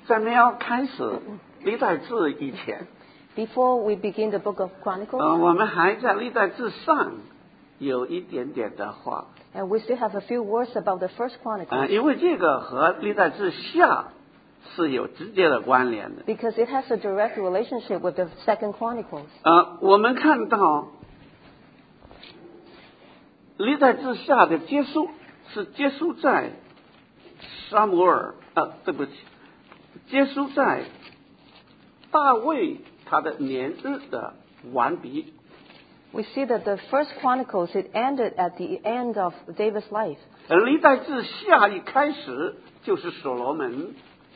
在没有开始历代志以前， Before we begin the book of Chronicles, 我们还在历代志上有一点点的话， and we still have a few words about the first Chronicles, 因为这个和历代志下是有直接的关联的。 because it has a direct relationship with the second Chronicles. 我们看到历代志下的结束是结束在撒母耳，对不起，结束在大卫他的年日的完毕。 We see that the first Chronicles, it ended at the end of David's life. 而历代志下一开始就是所罗门，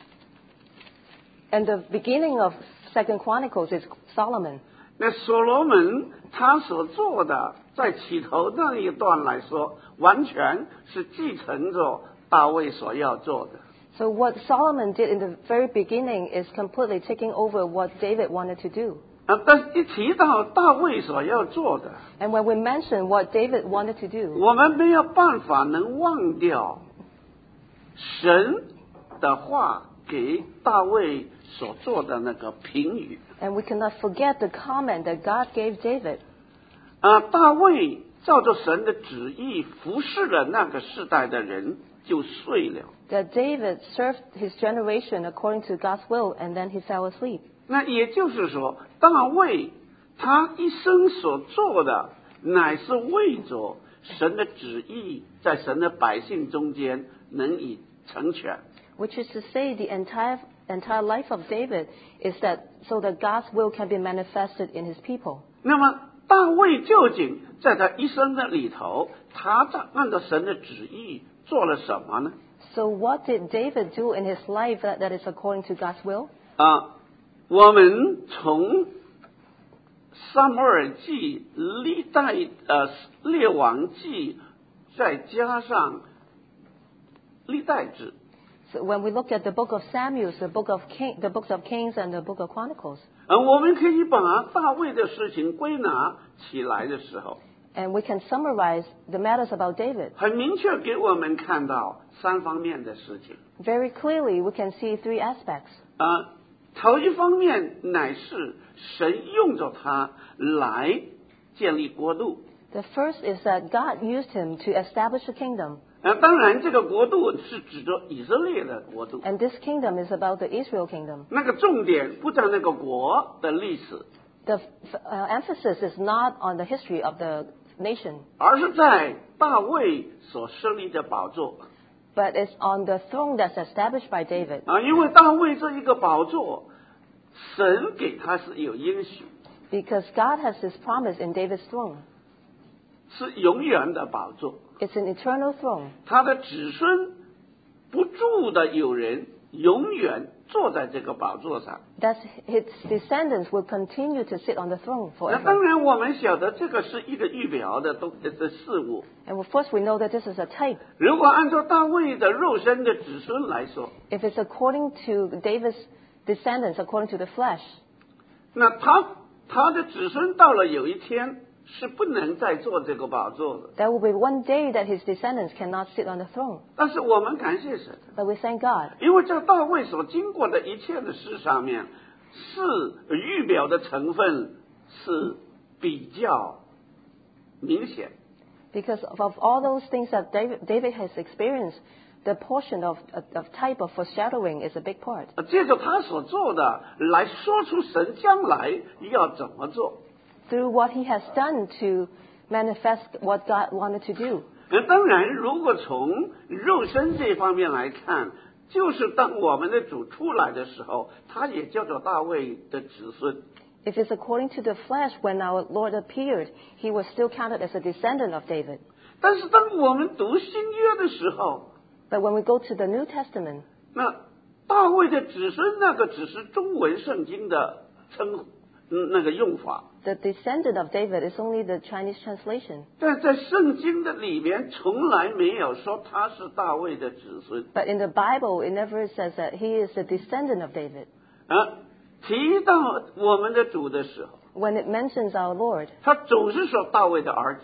And the beginning of second Chronicles is Solomon. 那所罗门他所做的，在起头那一段来说，完全是继承着大卫所要做的。 So what Solomon did in the very beginning is completely taking over what David wanted to do. 但是一提到大卫所要做的， And when we mention what David wanted to do, 我们没有办法能忘掉神的话给大卫所做的那个评语。 and we cannot forget the comment that God gave David. 大卫照着神的旨意服侍了那个世代的人，就睡了。 That David served his generation according to God's will, and then he fell asleep. 那也就是说，大卫他一生所做的，乃是为着神的旨意在神的百姓中间能以成全。 Which is to say, the entire life of David is that so that God's will can be manifested in his people. 那么大卫究竟在他一生的里头，他在按照神的旨意做了什么呢？ So what did David do in his life that is according to God's will? 我们从撒母耳记、历代列王记，再加上历代志， So when we look at the book of Samuel, the books of Kings, and the book of Chronicles, 我们可以把大卫的事情归纳起来的时候， and we can summarize the matters about David. 很明确给我们看到三方面的事情。 Very clearly, we can see three aspects. 头一方面乃是神用着他来建立国度。 The first is that God used him to establish a kingdom, 当然这个国度是指着以色列的国度， and this kingdom is about the Israel kingdom. 那个重点不在那个国的历史， The emphasis is not on the history of the nation, 而是在大卫所设立的宝座。 but it's on the throne that's established by David. 因为大卫这一个宝座，神给他是有应许， Because God has this promise in David's throne. 是永远的宝座。 It's an eternal throne. 他的子孙不住的有人永远坐在这个宝座上。 That his descendants will continue to sit on the throne 那当 forever. 然，我们晓得这个是一个预表的事物。 And first we know that this is a type. 如果按照大卫的肉身的子孙来说， If it's according to David's descendants, according to the flesh, 那他的子孙到了有一天是不能再坐这个宝座的。 there will be one day that his descendants cannot sit on the throne. 但是我们感谢神， But we thank God. 因为在大卫所经过的一切的事上面，是预表的成分是比较明显。 Because of all those things that David has experienced, the portion of type of foreshadowing is a big part. 借着他所做的来说出神将来要怎么做。 Through what he has done to manifest what God wanted to do. 当然，如果从肉身这方面来看，就是当我们的主出来的时候，他也叫做大卫的子孙。 If it's according to the flesh, when our Lord appeared, he was still counted as a descendant of David. 但是当我们读新约的时候， But when we go to the New Testament, 那大卫的子孙那个只是中文圣经的那个用法。 the descendant of David is only the Chinese translation. 但在圣经的里面，从来没有说他是大卫的子孙。 But in the Bible, it never says that he is the descendant of David. 提到我们的主的时候， When it mentions our Lord, 他总是说大卫的儿子。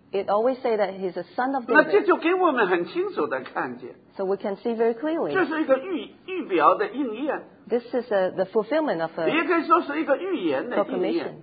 It always say that he's a son of 那这 David. 就给我们很清楚的看见， So we can see very 这 clearly. 是一个预表的应验， This is the fulfillment of 也 a 可以说是一个预言的应 proclamation. 验。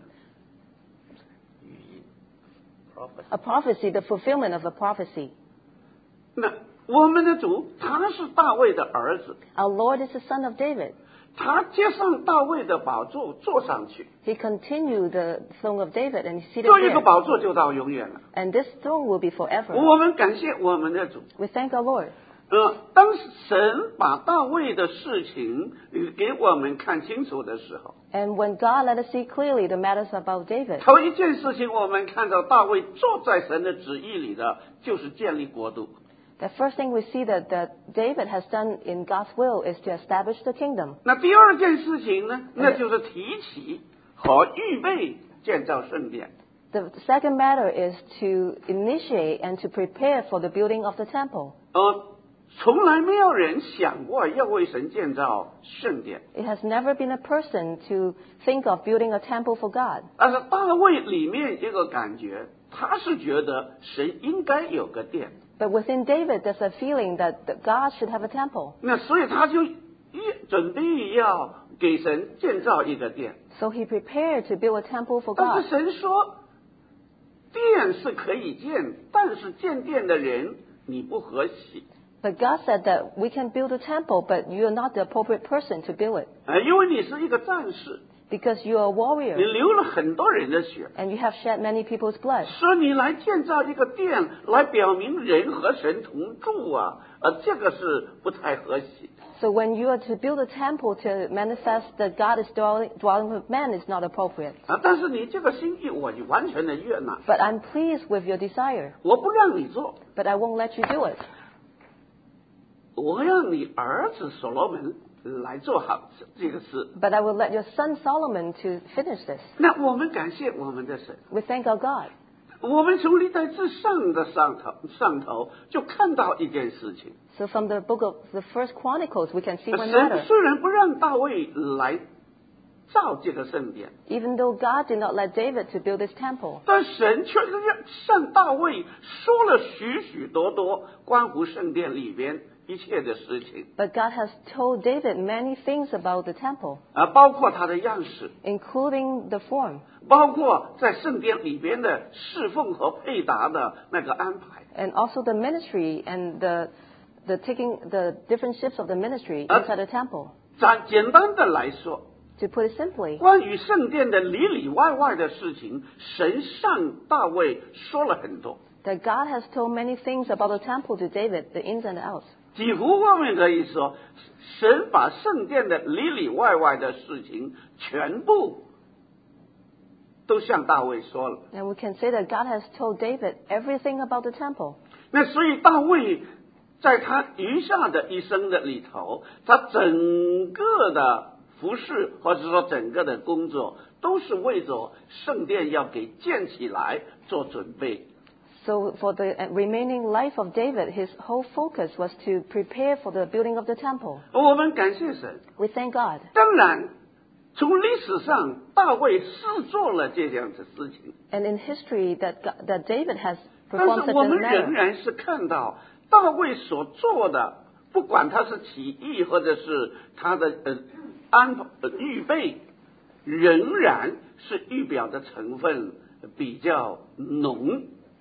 A prophecy, the fulfillment of a prophecy. 那我们的主他是大卫的儿子， Our Lord is the son of David. 他接上大卫的宝座坐上去， He continued the throne of David and he seated 这一个 there. 宝座就到永远了。 And this throne will be forever. 我们感谢我们的主。 We thank our Lord. 当神把大卫的事情给我们看清楚的时候， And when God let us see clearly the matters about David, 头一件事情我们看到大卫坐在神的旨意里的，就是建立国度。 the first thing we see that David has done in God's will is to establish the kingdom. 那第二件事情呢，那就是提起和预备建造圣殿。 The second matter is to initiate and to prepare for the building of the temple. 从来没有人想过要为神建造圣殿， It has never been a person to think of building a temple for God. 但是大卫里面一个感觉，他是觉得神应该有个殿， But within David, there's a feeling that God should have a temple. 那所以他就准备要给神建造一个殿。 So he prepared to build a temple for 但 God. 是神说，殿是可以建，但是建殿的人你不合喜， But God said that we can build a temple, but you are not the appropriate person to build it. 因为你是一个战士， Because you are a 你 warrior 流了很多人的血， and you have shed many people's blood. 说你来建造一个殿，来表明人和神同住啊，这个是不太合喜。 So when you are to build a temple to manifest that God is dwelling with man is not appropriate. 但是你这个心意我就完全的悦纳， But I'm pleased with your desire, 我不让你做， but I won't let you do it. 我让你儿子所罗门来做好这个事。 But I will let your son Solomon to finish this. 那我们感谢我们的神， We thank our God. 我们从历代至上的上头就看到一件事情。 So from the book of the First Chronicles, we can see one 神 matter. 虽然不让大卫来造这个圣殿， Even though God did not let David to build this temple, 但神却向大卫说了许许多多关乎圣殿里边一切的事情， but God has told David many things about the temple, 包括它的样式， including the form, 包括在圣殿里边的侍奉和配搭的那个安排。 and also the ministry and the taking the different shifts of the ministry inside the temple. 简单的来说， To put it simply, 关于圣殿的里里外外的事情，神向大卫说了很多。 that God has told many things about the temple to David, the ins and the outs. 几乎我们可以说，神把圣殿的里里外外的事情全部都向大卫说了。 And we can say that God has told David everything about the temple. 那所以大卫在他余下的一生的里头，他整个的服侍或者说整个的工作，都是为着圣殿要给建起来做准备。 So for the remaining life of David, his whole focus was to prepare for the building of the temple. 我们感谢神。 We thank God. 当然，从历史上大卫是做了这样的事情， And in history, that David has 但 performed 是 such 我 a 们仍 manner. 然是看到大卫所做的，不管他是起义或者是他的预备，仍然是预表的成分比较浓。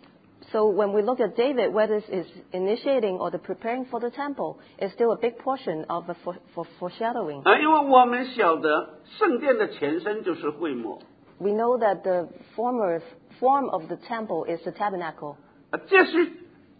So when we look at David, whether it's initiating or the preparing for the temple, is still a big portion of the foreshadowing. 因为我们晓得圣殿的前身就是会幕， We know that the former form of the temple is the tabernacle. 接续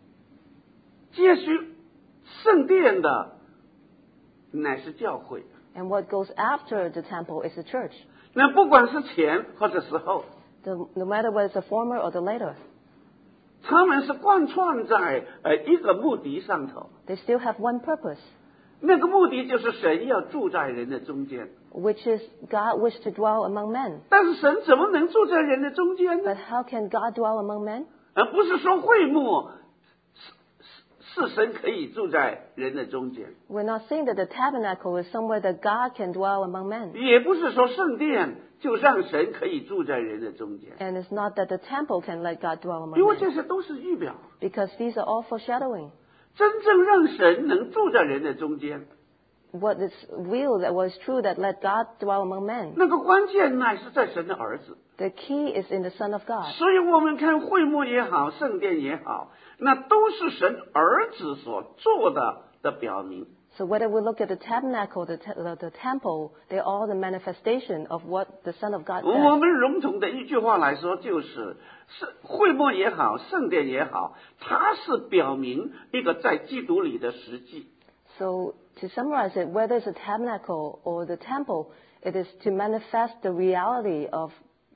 圣殿的乃是教会。 And what goes after the temple is the church. 那不管是前或者是后， No matter whether it's the former or the later, 他们是贯穿在一个目的上头。 they still have one purpose, 那个目的就是神要住在人的中间。 which is God wished to dwell among men. 但是神怎么能住在人的中间呢？ But how can God dwell among men? 不是说会幕是神可以住在人的中间， We're not saying that the tabernacle is somewhere that God can dwell among men. 也不是说圣殿就让神可以住在人的中间， And it's not that the temple can let God dwell among 因为 men. 这些都是预表。 Because these are all foreshadowing. 真正让神能住在人的中间， What is real, that was true, that let God dwell among men. 那个关键乃是在神的儿子。 The key is in the Son of God. 所以我们看会幕也好，圣殿也好，那都是神儿子所做的表明。 So whether we look at the tabernacle, the temple, they're all the manifestation of what the Son of God 我 does. 们笼统的一句话来说，就是会幕也好，圣殿也好，它是表明一个在基督里的实际。 So to summarize it, whether it's a tabernacle or the temple, it is to manifest the reality of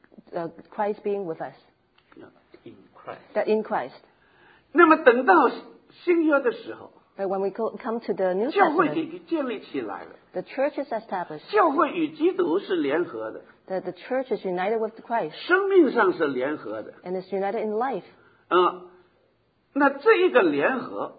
Christ being with us, In Christ. that in Christ. 那么等到新约的时候， But when we come to the New 教会 Testament, 给建立起来了， the church is established, 教会与基督是联合的， that the church is united with Christ 生命上是联合的。 and is united in life. 那这一个联合，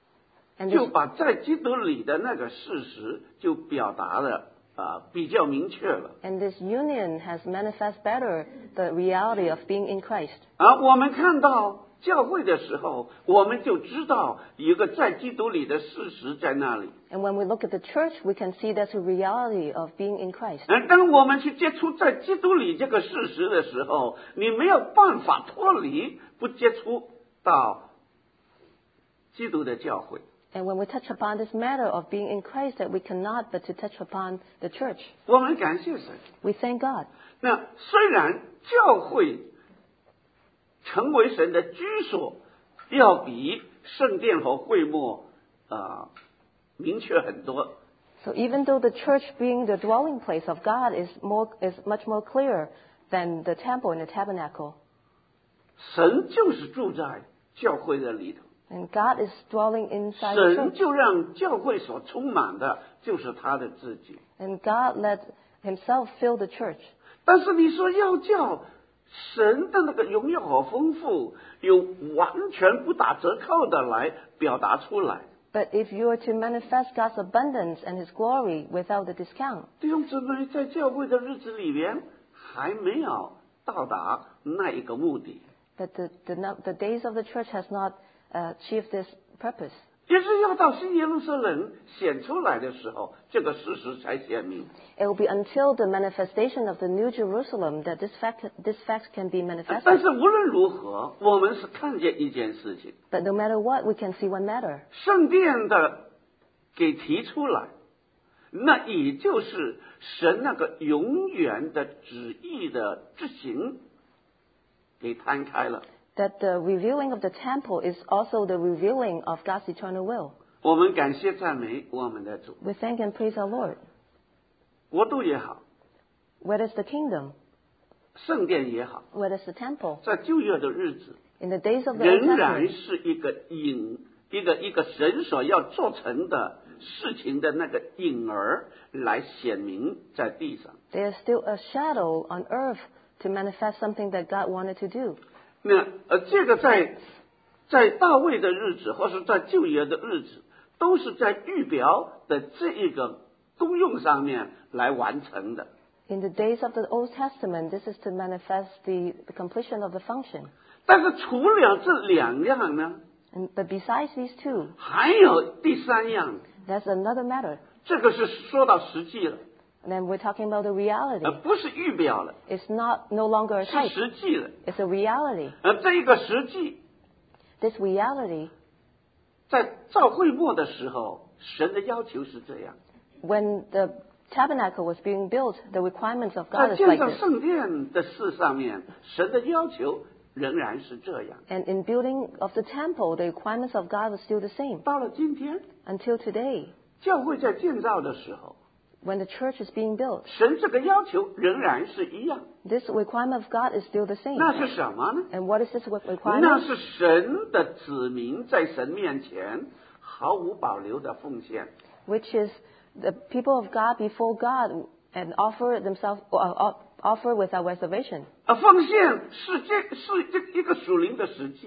And 就 this, 把在基督里的那个事实就表达的比较明确了。 and this union has manifest better the reality of being in Christ. 我们看到教会的时候，我们就知道有一个在基督里的事实在那里。 And when we look at the church, we can see that's a reality of being in Christ. 当我们去接触在基督里这个事实的时候，你没有办法脱离不接触到基督的教会。 And when we touch upon this matter of being in Christ, that we cannot but to touch upon the church. 我们感谢神。 We thank God. 那虽然教会成为神的居所，要比圣殿和会幕明确很多。 So even though the church being the dwelling place of God is much more clear than the temple and the tabernacle. 神就是住在教会的里头， And God is dwelling inside the 神 church. 就让教会所充满的就是他的自己。 And God let himself fill the church. 但是你说要叫神的那个荣耀和丰富，有完全不打折扣的来表达出来， But if you are to manifest God's abundance and his glory without the discount, 弟兄姊妹，在教会的日子里边还没有到达那一个目的， but the days of the church has not achieved this purpose. 也是要到新耶路撒冷显出来的时候，这个事实才显明。 It will be until the manifestation of the New Jerusalem that this fact can be 但 manifested. 是无论如何，我们是看见一件事情： But no matter what, we can see one matter. 圣殿的给提出来，那也就是神那个永远的旨意的执行给摊开了。 That the revealing of the temple is also the revealing of God's eternal will. 我们感谢赞美我们的主， We thank and praise our Lord. 国度也好， Whether it's the kingdom, 圣殿也好， whether it's the temple, 在旧约的日子， in the days of the Old 仍然 Testament, 是一个神所要做成的事情的那个影儿来显明在地上。 there is still a shadow on earth to manifest something that God wanted to do. 那这个在大卫的日子，或是在旧约的日子，都是在预表的这一个功用上面来完成的。 In the days of the Old Testament, this is to manifest the completion of the function. 但是除了这两样呢， But besides these two, 还有第三样， there's another matter. 这个是说到实际了， And then we're talking about the reality. 不是预表了， It's no longer a 是 type. 实际了。 It's a reality. 这一个实际， This reality, 在造会幕的时候，神的要求是这样； when the tabernacle was being built, the requirements of 在 God is 建 like 造 this. 圣殿的事上面，神的要求仍然是这样。 And in building of the temple, the requirements of God were still the same 到了今天， until today. 教会在建造的时候， When the church is being built, 神这个要求仍然是一样。 this requirement of God is still the same. 那是什么呢？ And what is this 那 requirement? 是神的子民在神面前毫无保留的奉献。 Which is the people of God before God and offer themselves, offer without reservation. 奉献是这一个属灵的实际。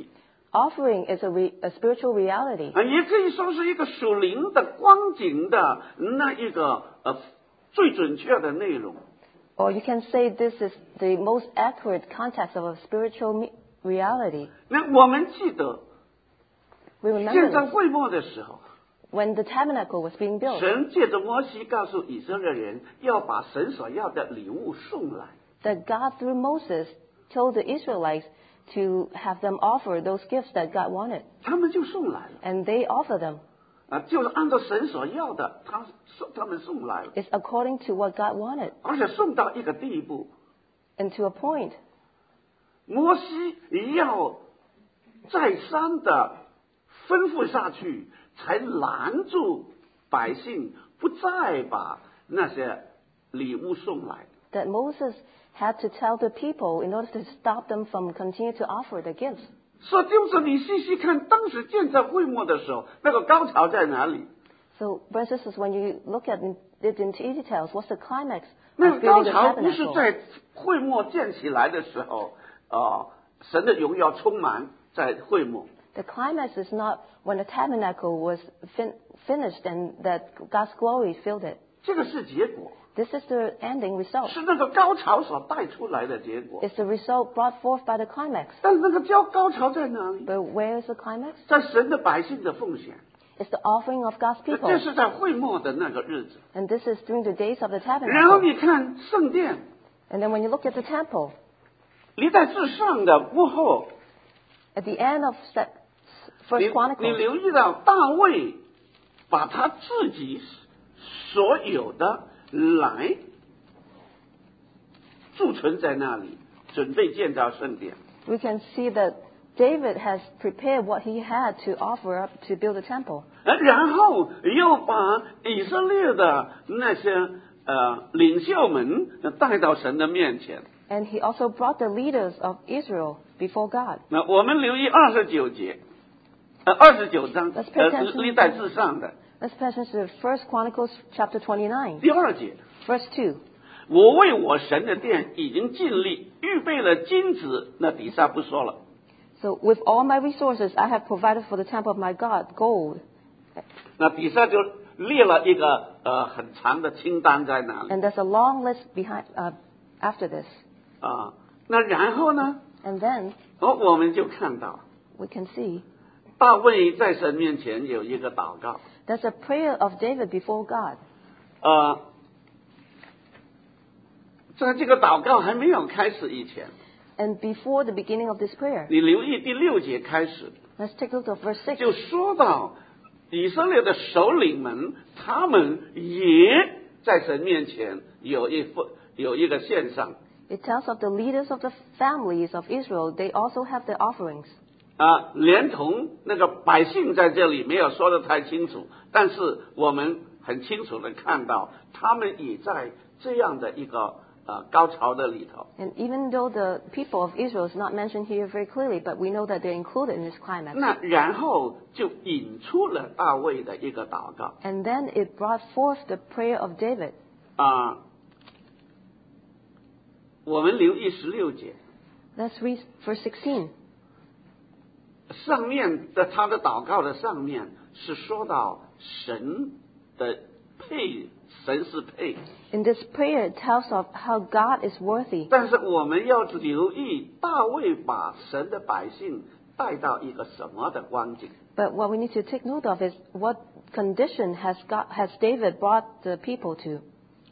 offering is a spiritual reality. 也可以说是一个属灵的光景的那一个最准确的内容。 Or you can say this is the most accurate context of a spiritual reality. 那我们记得， We remember 建造 this. 会幕的时候， When the tabernacle was being built, 神借着摩西告诉以色列人，要把神所要的礼物送来。 that God through Moses told the Israelites to have them offer those gifts that God wanted. 他们就送来了， And they offer them. 就是按照神所要的，他们送来了， It's according to what God wanted. 而且送到一个地步， And to a point, 摩西要再三的吩咐下去，才拦住百姓不再把那些礼物送来。 that Moses had to tell the people in order to stop them from continuing to offer the gifts. 所以就是你细细看，当时建造会幕的时候，那个高潮在哪里？ So, brothers and sisters, when you look at it in details, what's the climax 那 of 个高 building the 潮不是 tabernacle? 在会幕建起来的时候，神的荣耀充满在会幕。 The climax is not when the tabernacle was finished and that God's glory filled it. 这个是结果， This is the ending result. 是那个高潮所带出来的结果。 It's the result brought forth by the climax. 但是那个高潮在哪里？ But where is the climax? 在神的百姓的奉献。 It's the offering of God's 这 people. 是在会幕的那个日子。 And this is during the days of the 然后 tabernacle. 你看圣殿， And then when you look at the temple, 历代至上的幕后， at the end of First 你 Chronicles, 留意到大卫把他自己所有的来贮存在那里，准备建造圣殿。 we can see that David has prepared what he had to offer up to build the temple. 然后又把以色列的那些领袖们带到神的面前。 And he also brought the leaders of Israel before God. 那我们留意29节，29章 Let's pay attention. 历代至上的 Let's pass into First Chronicles chapter 29, 第2节。 verse 2. 我为我神的殿已经尽力预备了金子，那底下不说了。 So with all my resources, I have provided for the temple of my God gold. 那底下就列了一个很长的清单在那里 And there's a long list after this. 啊。那然后呢？ And then 我们就看到 we can see 大卫在神面前有一个祷告。 there's a prayer of David before God. 在这个祷告还没有开始以前， And before the beginning of this prayer, 你留意第6节开始， let's take a look at verse 6. 就说到以色列的首领们，他们也在神面前有一个献上。 It tells of the leaders of the families of Israel, they also have their offerings. 连同那个百姓在这里没有说得太清楚，但是我们很清楚的看到，他们也在这样的一个高潮的里头。 And even though the people of Israel is not mentioned here very clearly, but we know that they're included in this climax. 那然后就引出了大卫的一个祷告。 And then it brought forth the prayer of David. 我们留意16节， Let's read verse 16. 上面的他的祷告的上面是说到神的配，神是配。 In this prayer, it tells of how God is worthy. 但是我们要留意，大卫把神的百姓带到一个什么的光景？ But what we need to take note of is what condition has David brought the people to.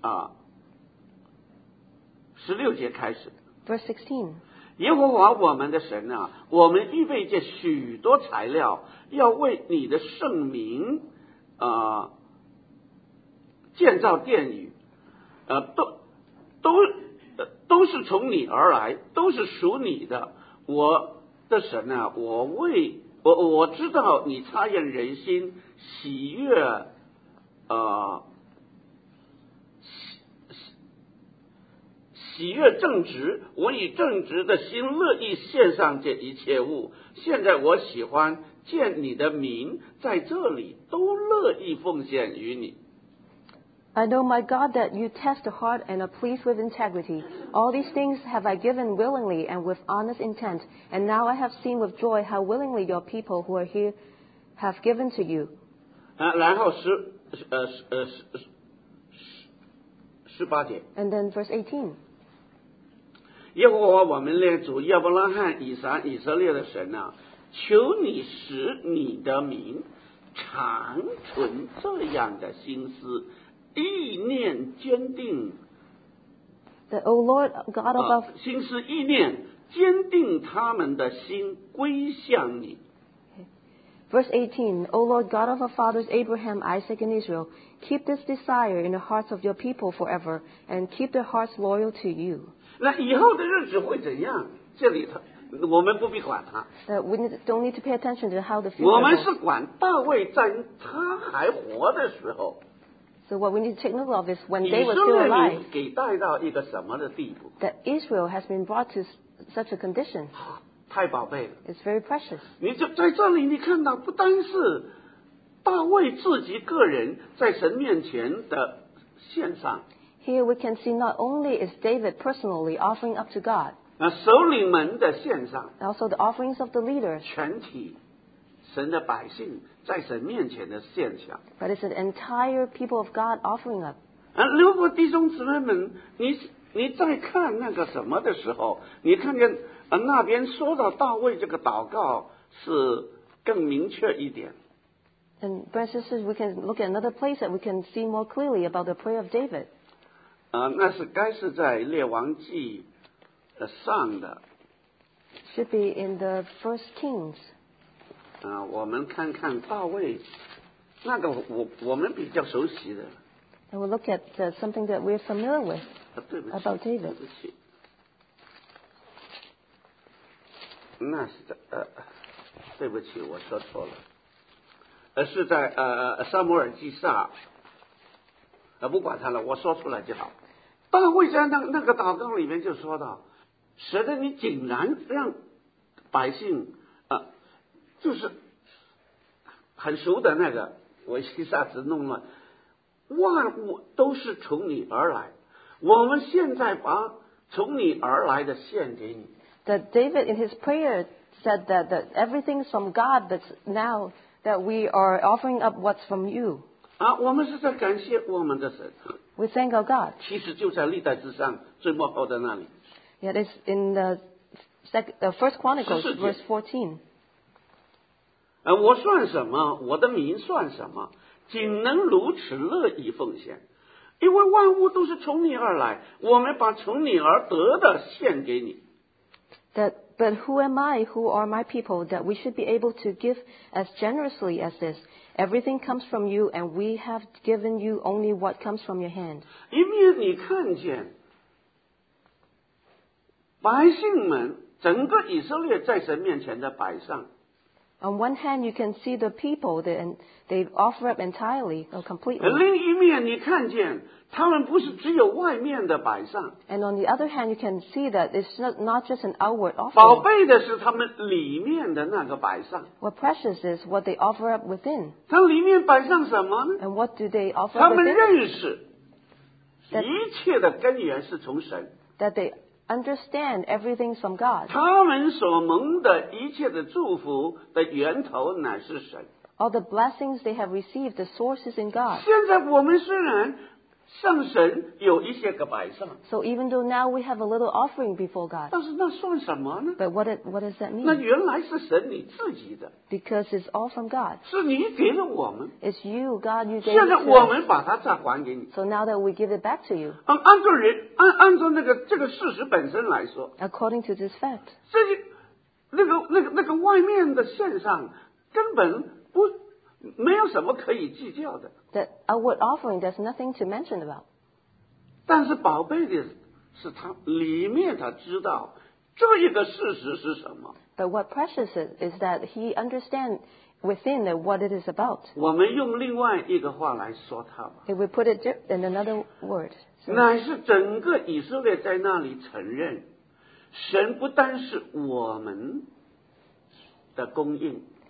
16节开始， Verse 16. 耶和华我们的神啊，我们预备这许多材料，要为你的圣名建造殿宇，都是从你而来，都是属你的。我的神啊，我知道你察验人心，喜悦喜悦正直，我以正直的心乐意献上这一切物。现在我喜欢见你的名在这里，都乐意奉献于你。 I know, my God, that you test the heart and are pleased with integrity. All these things have I given willingly and with honest intent. And now I have seen with joy how willingly your people who are here have given to you. 然后18节。 And then verse 18. 耶和华我们列祖亚伯拉罕、以撒、以色列的神啊，求你使你的民常存这样的心思，意念坚定。 That, O Lord, God of our 心思意念坚定他们的心归向你。 Verse 18, O Lord God of our fathers Abraham, Isaac, and Israel, keep this desire in the hearts of your people forever, and keep their hearts loyal to you. 那以后的日子会怎样？这里我们不必管他， We don't need to pay attention to how the 我 future 们 goes. 是管大卫在他还活的时候， So what we need to take note of is when 以 they were 色 still 列 alive, 民给带到一个什么的地步？ that Israel has been brought to such a condition. 太宝贝了！ It's very precious. 你就在这里，你看到不单是大卫自己个人在神面前的献上， Here we can see not only is David personally offering up to God, 首领们的献上， also the offerings of the leaders, 全体神的百姓在神面前的献上。 but it's the entire people of God offering up. 如果弟兄姊妹们，你在看那个什么的时候，你看见那边说到大卫这个祷告是更明确一点。 And brothers and sisters, we can look at another place that we can see more clearly about the prayer of David. 那是该是在列王记上的。 Should be in the First Kings. 我们看看大卫，那个我们比较熟悉的。 And we'll look at something that we're familiar with 对不起 about 对 David. 不起，那是对不起，我说错了，是在撒母耳记上，不管他了，我说出来就好。大卫在那个祷告里面就说到，使得你竟然让百姓就是很熟的那个，我一下子弄了，万物都是从你而来，我们现在把从你而来的献给你。 That David in his prayer said that everything's from God, that's now that we are offering up what's from you. 我们是在感谢我们的神。 We thank our God. 其实就在历代之上最末后的那里。 Yet it's in the First Chronicles, 14节。 verse 14. 我算什么？我的民算什么？仅能如此乐意奉献，因为万物都是从你而来，我们把从你而得的献给你。 But who am I, who are my people, that we should be able to give as generously as this? Everything comes from you, and we have given you only what comes from your hand. 一面你看见百姓们整个以色列在神面前的摆上， On one hand, you can see the people, and they offer up entirely or completely. 另一面你看见他们不是只有外面的摆上， And on the other hand, you can see that it's not just an outward 宝 offering. 贝的是他们里面的那个摆上。 What precious is what they offer up within. 它里面摆上什么呢？ And what do they offer 他 up 们 within? 认识 That- 一切的根源是从神， That they understand everything's from God. 他们所蒙的一切的祝福的源头乃是神。 All the blessings they have received, the source is in God. 现在我们虽然向神有一些个摆上， So even though now we have a little offering before God, 但是那算什么呢？ but what does that 那 mean? 原来是神你自己的， Because it's all from God. 是你给了我们， It's you, God, you gave 现在 it to 我 us. 们把它再还给你。 So now that we give it back to you, 按照这个事实本身来说， according to this fact, 这些那个外面的线上根本没有什么可以计较的。 that outward offering, there's nothing to mention about. 但是宝贝的是他里面他知道这一个事实是什么。 But what precious is that he understands within that what it is about. 我们用另外一个话来说它吧， If we put it in another word, so 乃是整个以色列在那里承认，神不单是我们的供应，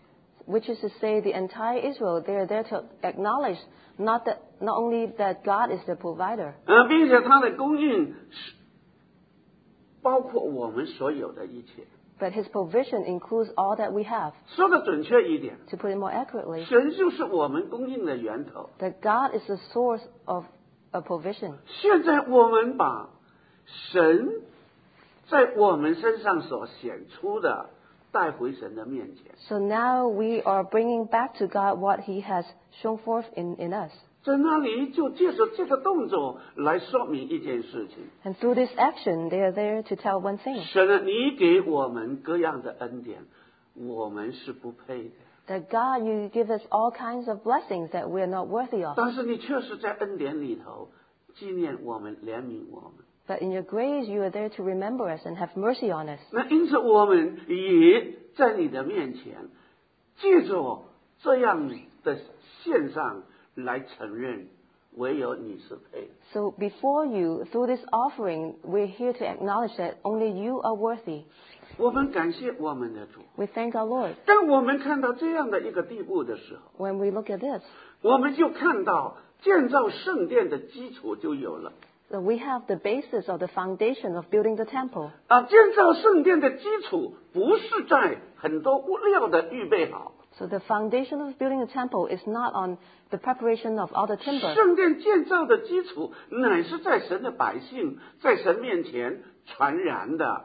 which is to say the entire Israel, they are there to acknowledge not only that God is the provider, 并且他的供应是包括我们所有的一切。 but His provision includes all that we have. 说的准确一点， To put it more accurately, 神就是我们供应的源头。 that God is the source of provision. 现在我们把神在我们身上所显出的带回神的面前。 So now we are bringing back to God what He has shown forth in us. 在那里就借着这个动作来说明一件事情。 And through this action, they are there to tell one thing, 神啊，你给我们各样的恩典，我们是不配的， that God, you give us all kinds of blessings that we are not worthy of. 但是你确实在恩典里头纪念我们，怜悯我们。 But in your grace, you are there to remember us and have mercy on us. 那因此我们也在你的面前，借着这样的献上来承认，唯有你是配的。 So before you, through this offering, we're here to acknowledge that only you are worthy. 我们感谢我们的主。 We thank our Lord. 当我们看到这样的一个地步的时候， When we look at this, 我们就看到建造圣殿的基础就有了。 so we have the basis of the foundation of building the temple. 建造圣殿的基础不是在很多物料的预备好， So the foundation of building the temple is not on the preparation of all the timber. 圣殿建造的基础乃是在神的百姓在神面前全然的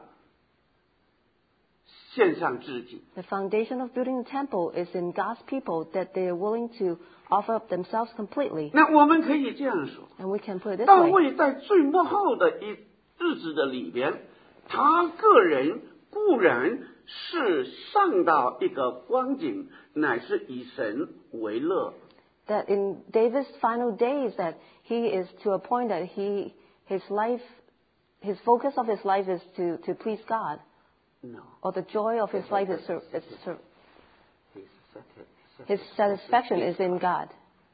献上自己。 The foundation of building the temple is in God's people that they are willing to offer up themselves completely. 那我们可以这样说， And we can put it this 大 way. 卫在最末后的日子的里边，他个人固然是上到一个光景，乃是以神为乐。 That in David's final days, that he is to a point that his focus of his life is to please God, No, or the joy of his life is his his satisfaction is in God.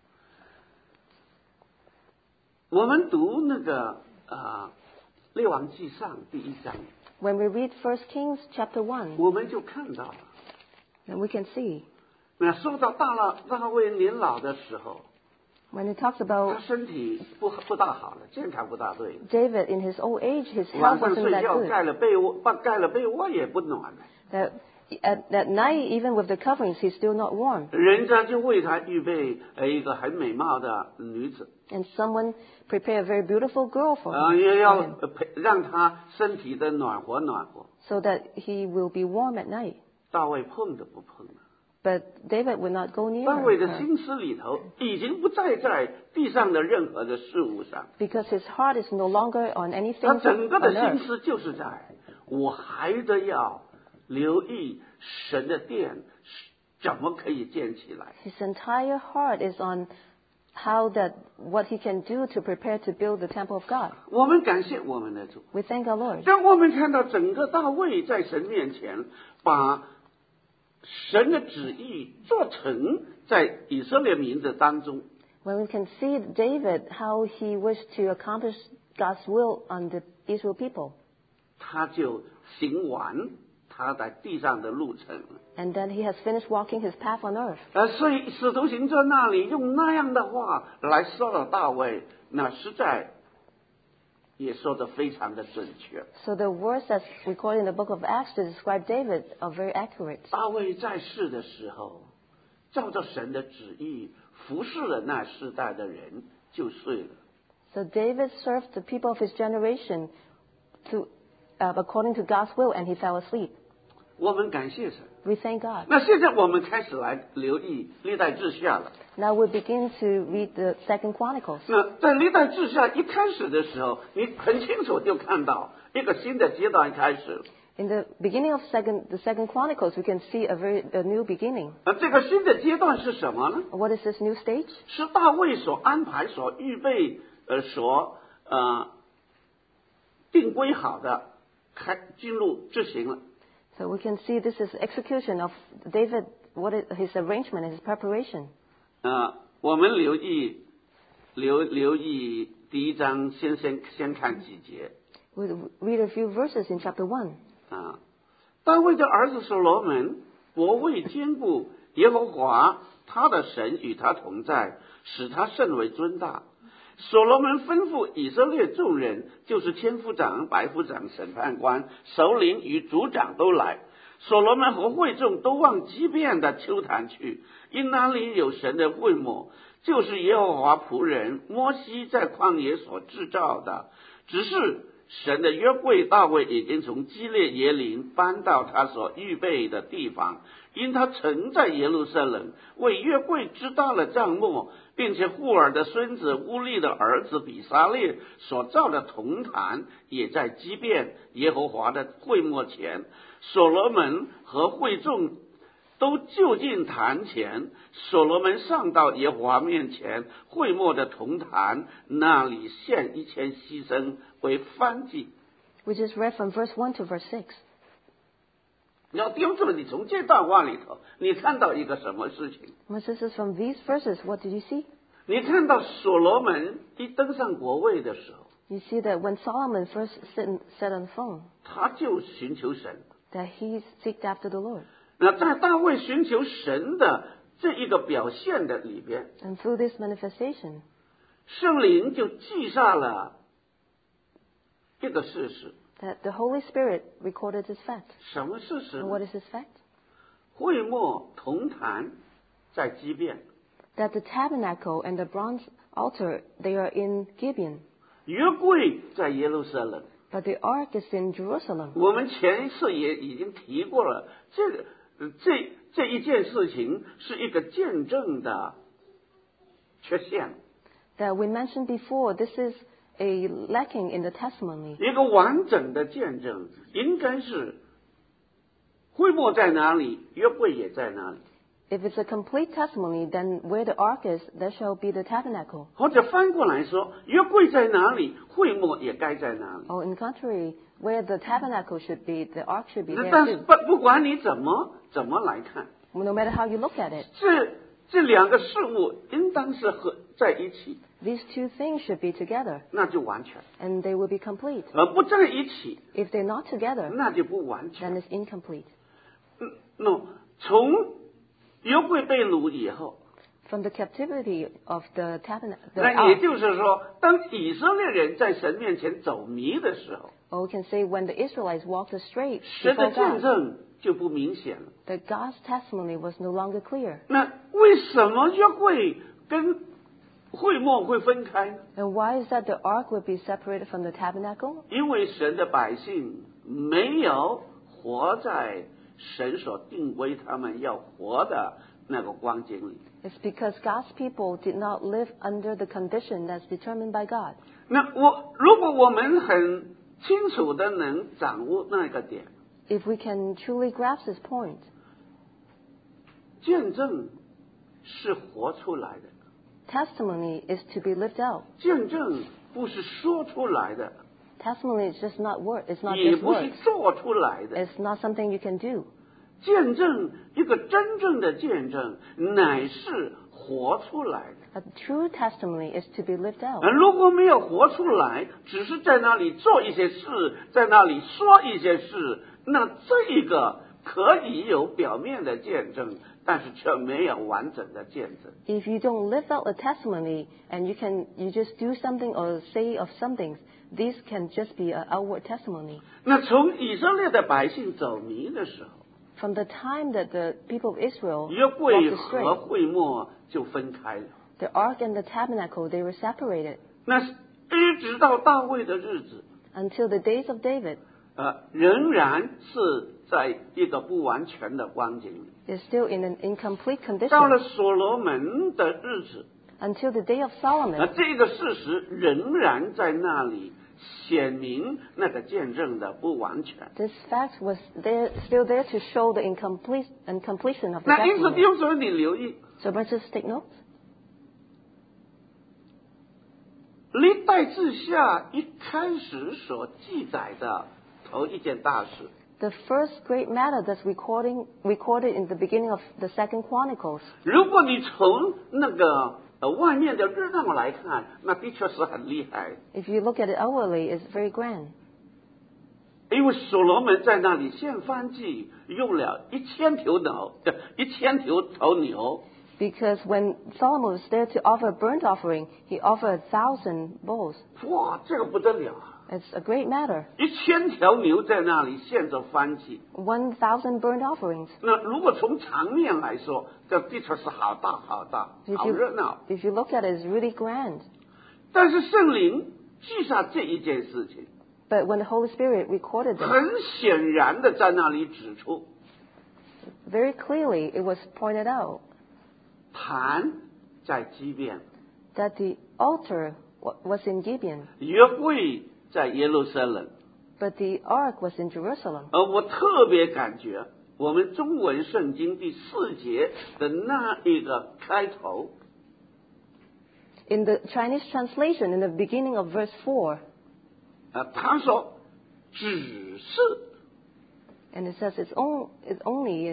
我们读那个列王纪上第1章， When we read 1 Kings chapter 1, 我们就看到了。 then we can see 那说到大卫年老的时候， when it talks 他 about 身体不大好了，健康不大对， David in his old age, his 晚 health 上 wasn't 睡 that 觉 good. 盖了被窝也不暖。 That at night, even with the coverings, he's still not warm. 人家就为他预备一个很美貌的女子， And someone prepared a very beautiful girl for 也要 him, 让他身体的暖和， so that he will be warm at night. 大卫碰都不碰了。 But David would not go near 大卫的 her 心思里头已经不再在地上的任何的事物上， because his heart is no longer on 他 anything 整个 on 的心 earth. 思就是在我还得要留意神的殿怎么可以建起来。 His entire heart is on what he can do to prepare to build the temple of God. 我们感谢我们的主， We thank our Lord. 让我们看到整个大卫在神面前把神的旨意做成在以色列民的当中。 When we can see David, how he wished to accomplish God's will on the Israel people. 他就行完他在地上的路程。 And then he has finished walking his path on earth. 所以使徒行传那里用那样的话来说了大卫，那实在也说得非常的准确。 So the words that's recorded in the book of Acts to describe David are very accurate. 大卫在世的时候，照着神的旨意服侍了那世代的人，就睡了。 So David served the people of his generation according to God's will, and he fell asleep. 我们感谢神。 We thank God. 那现在我们开始来留意历代志下了。 Now we begin to read the Second Chronicles. 那在历代志下一开始的时候，你很清楚就看到一个新的阶段开始了。 In the beginning of the Second Chronicles, we can see a new beginning. 这个新的阶段是什么呢？ What is this new stage? 是大卫所安排、所预备、定规好的，进入执行了。 So we can see this is execution of David, his arrangement and his preparation. 我们留意第1章，先看几节。 We'll read a few verses in chapter 1. 大卫的儿子所罗门，国位坚固， 耶和华他的神与他同在，使他甚为尊大。所罗门吩咐以色列众人，就是千夫长、百夫长、审判官、首领与族长都来。所罗门和会众都往基遍的丘坛去，因那里有神的会幕，就是耶和华仆人摩西在旷野所制造的。只是神的约柜大卫已经从基列耶琳搬到他所预备的地方，因他曾在耶路撒冷为约柜支搭了帐幕，并且户尔的孙子乌利的儿子比撒列所造的铜坛也在基遍耶和华的会幕前。所罗门和会众都就近坛前，所罗门上到耶和华面前，会幕的铜坛那里献1000牺牲为燔祭。 We just read from verse 1 to verse 6. 要盯住你从这段话里头，你看到一个什么事情？ My sisters, from these verses, what did you see? 你看到所罗门一登上国位的时候， You see that when Solomon first sat on the throne, 他就寻求神。 that he seeked after the Lord. 那在大卫寻求神的这一个表现的里边， And through this manifestation, 圣灵就记下了一个事实。 that the Holy Spirit recorded this fact. 什么事实 And 呢？ what is this fact? 会幕铜坛在基遍， That the tabernacle and the bronze altar, they are in Gibeon, 约柜在耶路撒冷。 but the ark is in Jerusalem. 我们前一次也已经提过了，这一件事情是一个见证的缺陷， That we mentioned before, this is a lacking in the testimony. 一个完整的见证应该是会幕在哪里，约柜也在哪里。 If it's a complete testimony, then where the ark is, there shall be the tabernacle. 或者翻过来说，约柜在哪里，会幕也该在哪里。 Or in contrary, where the tabernacle should be, the ark should be there 但是 too. 不管你怎么来看， No matter how you look at it, 这两个事物应当是合在一起， these two things should be together, 那就完全； and they will be complete. 而不在一起， If they're not together, 那就不完全。 then it's incomplete. 那从约柜被掳以后， From the captivity of the tabernacle, the 那也 ark, 就是说，当以色列人在神面前走迷的时候， or we can say when the Israelites walked astray 神的 before 见 God, 证就不明显了。 that God's testimony was no longer clear. 那为什么约柜跟会幕会分开呢？ And why is that the ark would be separated from the tabernacle? 因为神的百姓没有活在神所定规他们要活的那个光景里。 It's because God's people did not live under the condition that's determined by God. 那如果我们很清楚的能掌握那个点， If we can truly grasp this point, 见证是活出来的， testimony is to be lived out. 见证不是说出来的， Testimony is just not word. It's not 也 just 不是 words. 做出来的。 It's not something you can do. 见证，一个真正的见证，乃是活出来的。 A true testimony is to be lived out. 如果没有活出来，只是在那里做一些事，在那里说一些事，那这个可以有表面的见证，但是却没有完整的见证。 If you don't live out a testimony and you just do something or say of something, these can just be an outward testimony. 那从以色列的百姓走迷的时候， From the time that the people of Israel 约 walked 柜 astray, 和会幕就分开了。 the ark and the tabernacle, they were separated 那一直到大卫的日子， until the days of David. 仍然是在一个不完全的光景里。 They're still in an incomplete 到了 condition 所罗门的日子， until the day of Solomon. 这个事实仍然在那里显明那个见证的不完全。 This fact was still there to show the incompletion of the 那因此，弟 testimony. 兄姊妹，你留意， So let's just take note. 历代志下一开始所记载的头一件大事， The first great matter that's recorded in the beginning of the Second Chronicles. 如果你从那个外面的热闹来看，那的确是很厉害。 If you look at it outwardly, it's very grand. 因为所罗门在那里献燔祭用了1000头牛。 Because when Solomon was there to offer a burnt offering, he offered 1,000 bulls. 哇，这个不得了啊 It's a great matter. ！1000条牛在那里献着燔祭。 1,000 burnt offerings. 那如果从场面来说，这的确是好大好大，好热闹。 If you look at it, it's really grand. 但是圣灵记下这一件事情， But when the Holy Spirit recorded this, 很显然的在那里指出， very clearly it was pointed out 坛在基遍， that the altar was in Gibeon, 约柜在耶路撒冷。 but the ark was in Jerusalem. 我特别感觉我们中文圣经第4节的那一个开头， In the Chinese translation, in the beginning of verse 4, 他说只是， and it says it's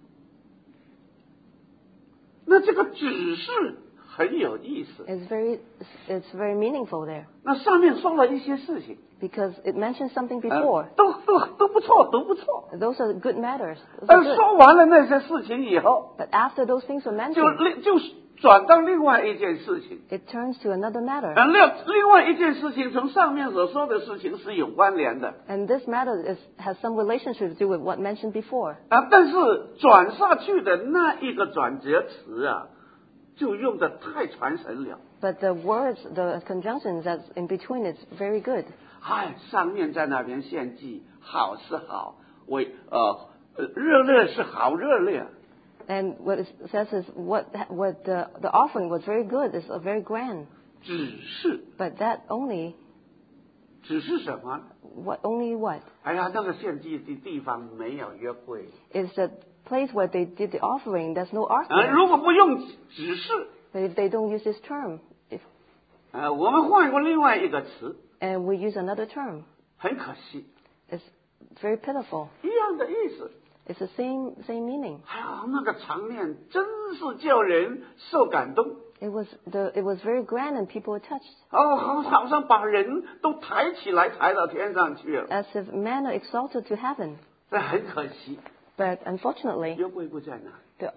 那这个只是很有意思。 it's very meaningful there 那上面说了一些事情， because it mentions something before. 都不错，都不错。 Those are good matters. Those 但 are good. 说完了那些事情以后， But after those things were mentioned, 就转到另外一件事情。 it turns to another matter. 另外一件事情从上面所说的事情是有关联的。 And this matter has some relationship to do with what mentioned before. 但是转下去的那一个转折词啊，就用的太传神了。 But the words, the conjunctions that's in between, it's very good. 上面在那边献祭，好是好，热烈是好热烈。 And what it says is what the offering was very good. It's a very grand. 只是， But that only 只是什么？ only what 那个献祭的地方没有约柜。 is the place where they did the offering. There's no ark there. 如果不用只是， But if they don't use this term, 我们换过另外一个词， and we use another term, 很可惜， it's very pitiful. 一样的意思。 It's the same meaning. 那个场面真是叫人受感动。 It was very grand and people were touched. 好像把人都抬起来，抬到天上去了。 As if men are exalted to heaven. 这很可惜。 But unfortunately, 约柜不在那。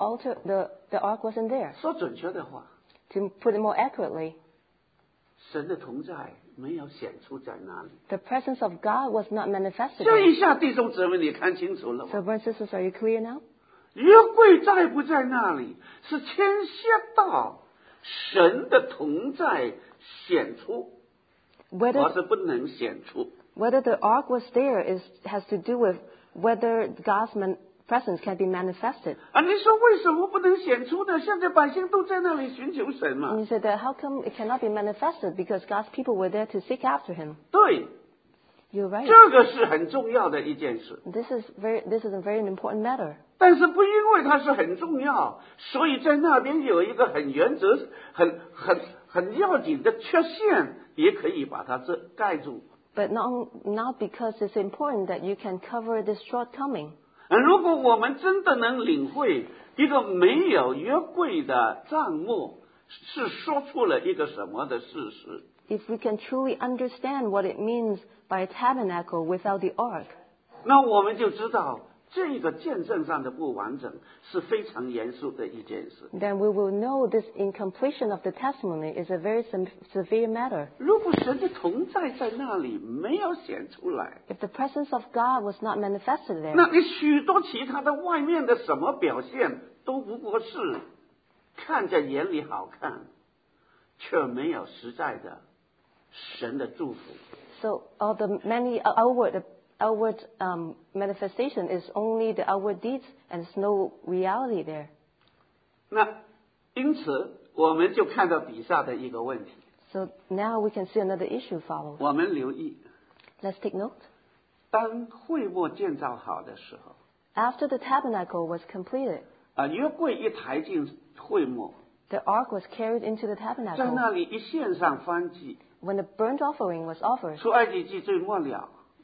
the ark wasn't there. 说准确的话， To put it more accurately, 神的同在没有显出在那里。 the presence of God was not manifested 这 there. 一下，弟兄姊妹，你看清楚了吗？ So, brothers and sisters, are you clear now? 约柜在不在那里，是牵涉到神的同在显出， Whether 而是不能显出。 the ark was there has to do with whether God's presence can be manifested. 你说为什么不能显出呢？现在百姓都在那里寻求神 And 嘛。 you said that how come it cannot be manifested? Because God's people were there to seek after Him. 对， You're right. 这个是很重要的一件事。 This is a very important matter. 但是不因为它是很重要，所以在那边有一个很原则、很要紧的缺陷，也可以把它盖住。 But not because it's important that you can cover this shortcoming. 如果我们真的能领会一个没有约柜的帐幕是说出了一个什么的事实， If we can truly understand what it means by a tabernacle without the ark, 那我们就知道这个见证上的不完整是非常严肃的一件事。 then we will know this incompletion of the testimony is a very severe matter. 如果神的同在在那里没有显出来， If the presence of God was not manifested 那 there, 你许多其他的外面的什么表现都不过是看着眼里好看，却没有实在的神的祝福。 so all the many outward manifestation is only the outward deeds, and there's no reality there. 那因此我们就看到底下的一个问题， So now we can see another issue follow. 我们留意， Let's take note. 当会幕建造好的时候， After the tabernacle was completed, 约柜一抬进会幕， the ark was carried into the 在 tabernacle. 那里一献上燔祭， When the burnt offering was offered, 出埃及记最末了，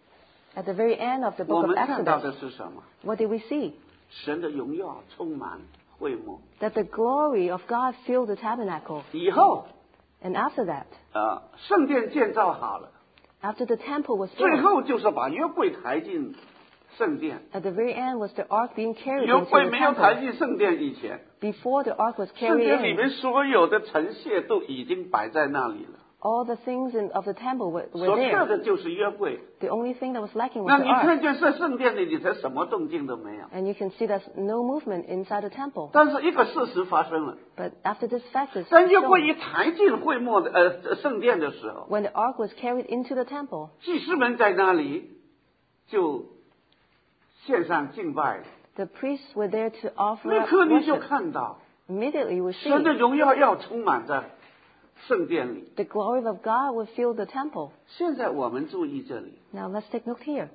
at the very end of the 我 book of 们看到的 Exodus, 是什么？ what did we see? 神的荣耀充满会幕。 That the glory of God filled the tabernacle. 以后， And after that, 圣殿建造好了， After the temple was 最 built, 后就是把约柜抬进圣殿。 at the very end was the ark being carried 约 into 柜 the 没有抬 temple. 进圣殿以前， Before the ark was 圣 carried 殿里 in, 面所有的陈设都已经摆在那里了， all the things of the temple were 所缺 there. 的就是约柜。 The only thing that was lacking was 那 the 你 ark. 看见在圣殿里，你才什么动静都没有。 And you can see there's no movement inside the temple. 但是一个事实发生了， But after this fact is 当约柜 shown, 一抬进会幕的圣殿的时候， when the ark was carried into the temple, 祭司们在那里就献上敬拜了。 the priests were there to offer 立 up 刻你就 worship. 看到 Immediately we 神的 see 荣耀要充满在圣殿里。 the glory of God will fill the temple. 现在我们注意这里， Now let's take note here.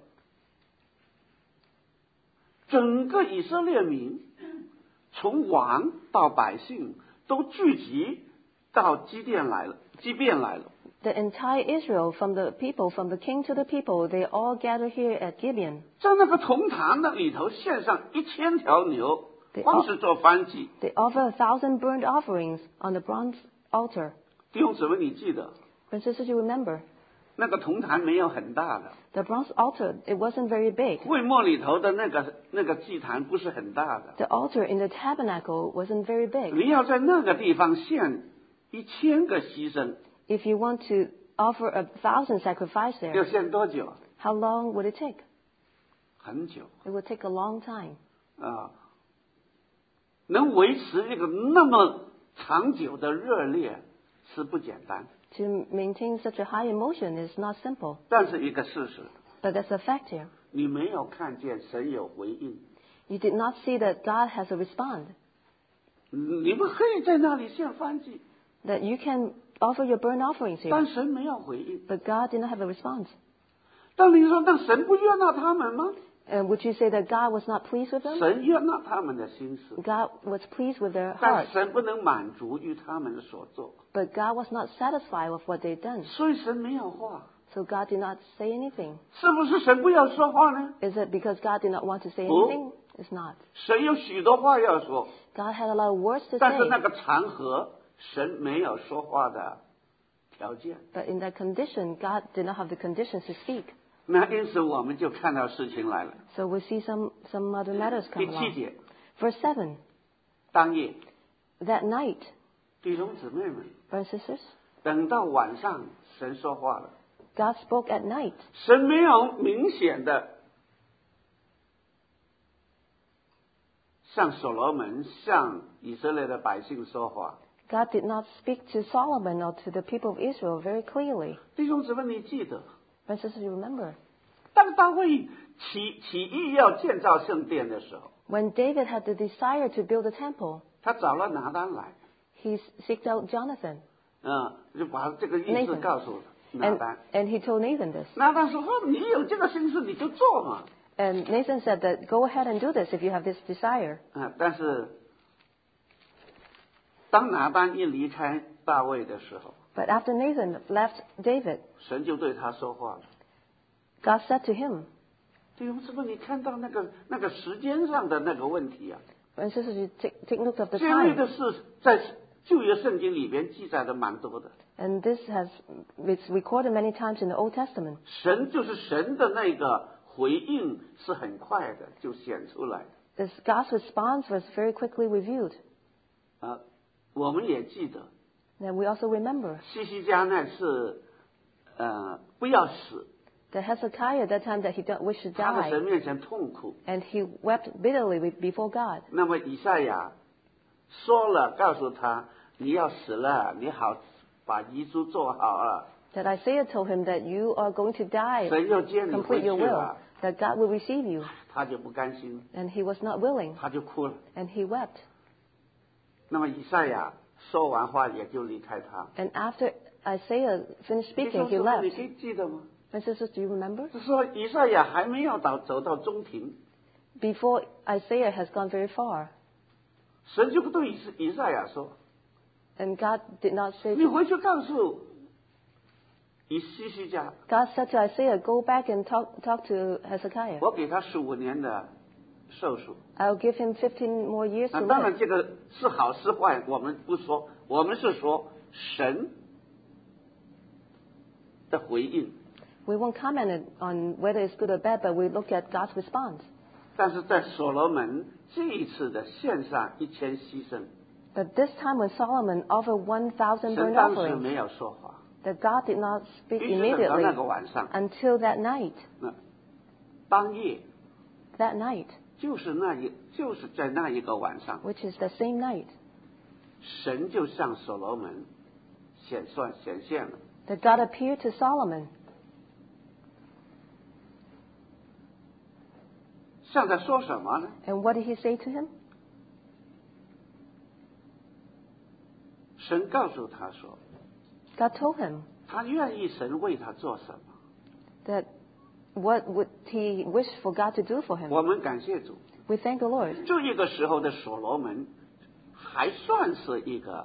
整个以色列民，从王到百姓都聚集到基甸来了，基遍来了。 The entire Israel, from the people, from the king to the people, they all gather here at Gibeon. 在那个铜坛的里头献上1000条牛， 对光是做燔祭。 They offer 1,000 burnt offerings on the bronze altar. 弟兄姊妹，你记得 And sisters, you remember, 那个铜坛没有很大的， the bronze altar, it wasn't very big. 会幕里头的那个祭坛不是很大的。 The altar in the tabernacle wasn't very big. 你要在那个地方献1000个牺牲， If you want to offer 1,000 sacrifice 要 there, 献多久？ how long would it take? 很久 It would take a long time. 啊！能维持一个那么长久的热烈是不简单， To maintain such a high emotion is not simple. 但是一个事实， But that's a fact here. 你没有看见神有回应。 You did not see that God has a response. 你们可以在那里献燔祭， That you can offer your burnt offerings here. 但神没有回应。 But God did not have a response. 但你说，那神不悦纳他们吗？ And would you say that God was not pleased with them? 神悦纳他们的心思， God was pleased with their 但 heart. 神不能满足于他们所做， But God was not satisfied with what they'd done. 所以神没有话。 So God did not say anything. 是不是神不要说话呢？ Is it because God did not want to say Oh. anything? It's not. 神有许多话要说， God had a lot of words to 但是 say. 那个场合，神没有说话的条件。 But in that condition, God did not have the conditions to speak. 那因此我们就看到事情来了。 So we see some other matters 第 come 7 along. 节， Verse 7. 当夜， That night, 弟兄姊妹们， brothers and sisters, 等到晚上，神说话了。 God spoke at night. 神没有明显的向所罗门、向以色列的百姓说话。 God did not speak to Solomon or to the people of Israel very clearly. 弟兄姊妹，你记得， Brothers and sisters, you remember, 当大卫起意要建造圣殿的时候， when David had the desire to build a temple, 他找了拿单来， he sought out Jonathan. 就把这个意思 Nathan. 告诉拿 And, 单。 and he told Nathan this. 拿单说：“你有这个心思，你就做嘛。 And Nathan said that, go ahead and do this if you have this desire. 但是当拿单一离开大卫的时候， But after Nathan left David, 神就对他说话了。 God said to him, 弟兄姊妹，你看到那个时间上的那个问题啊？ and sisters, you take note of the 这类 time. 的事在旧约圣经里边记载的蛮多的。 And this it's recorded many times in the Old Testament. 神就是神的那个回应是很快的就显出来的。 This God's response was very quickly revealed. 我们也记得 And we also remember 西西家那次不要死， that Hezekiah, at that time that he don't wish to 他在 die, 神面前痛苦。 and he wept bitterly before God. 那么以赛亚说了，告诉他你要死了，你好把遗嘱做好了， That Isaiah told him that you are going to die, 神要接你回 complete 去 your will, 了， that God will receive you. 他就不甘心， And he was not willing, 他就哭了。 and he wept. 那么以赛亚说完话也就离开他。 And after Isaiah finished 弟 speaking, 兄 he 姊妹，你 left. 可以记得吗？ And sisters, do you remember? 是说以赛亚还没有走到中庭， Before Isaiah has gone very far, 神就对以赛亚说 and God did not say 你 to, 回去告诉西西家， God said to Isaiah, go back and talk to Hezekiah. 我给他15年的寿数。 I'll give him 15 more years 那 to 当然 live. 这个是好是坏我们不说，我们是说神的回应。 We won't comment on whether it's good or bad, but we look at God's response. 但是在所罗门这一次的献上1000牺牲， But this time when Solomon offered 1,000 神 burnt 当时 offerings, 没有说话， that God did not speak 必须等到 immediately 那个晚上， until that night. 当夜 That night, 就是在那一个晚上， which is the same night, 神就向所罗门显现了。 that God appeared to Solomon. 向他说什么呢？ And what did he say to him? 神告诉他说， God told him 他愿意神为他做什么。 that what would he wish for God to do for him. 我们感谢主， We thank the Lord. 这个时候的所罗门还算是一个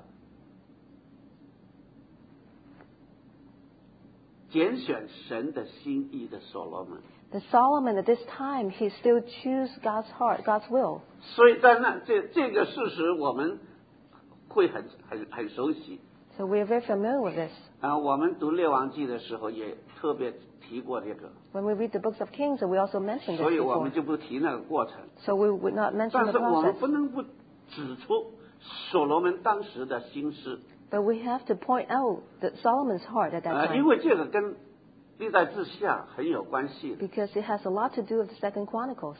拣选神的心意的所罗门。 That Solomon at this time, he still chose God's heart, God's will. 所以在这个事实，我们会很熟悉。 So we are very familiar with this. 我们读列王记的时候也特别提过这个， When we read the books of Kings, we also mentioned 所 this 以我 before. 们就不提那个过程。 So we would not mention 但 the 是我们 process. 不能不指出所罗门当时的心思， But we have to point out that Solomon's heart at that 因 time. 为这个跟历代志下很有关系的。 Because it has a lot to do with the Second Chronicles.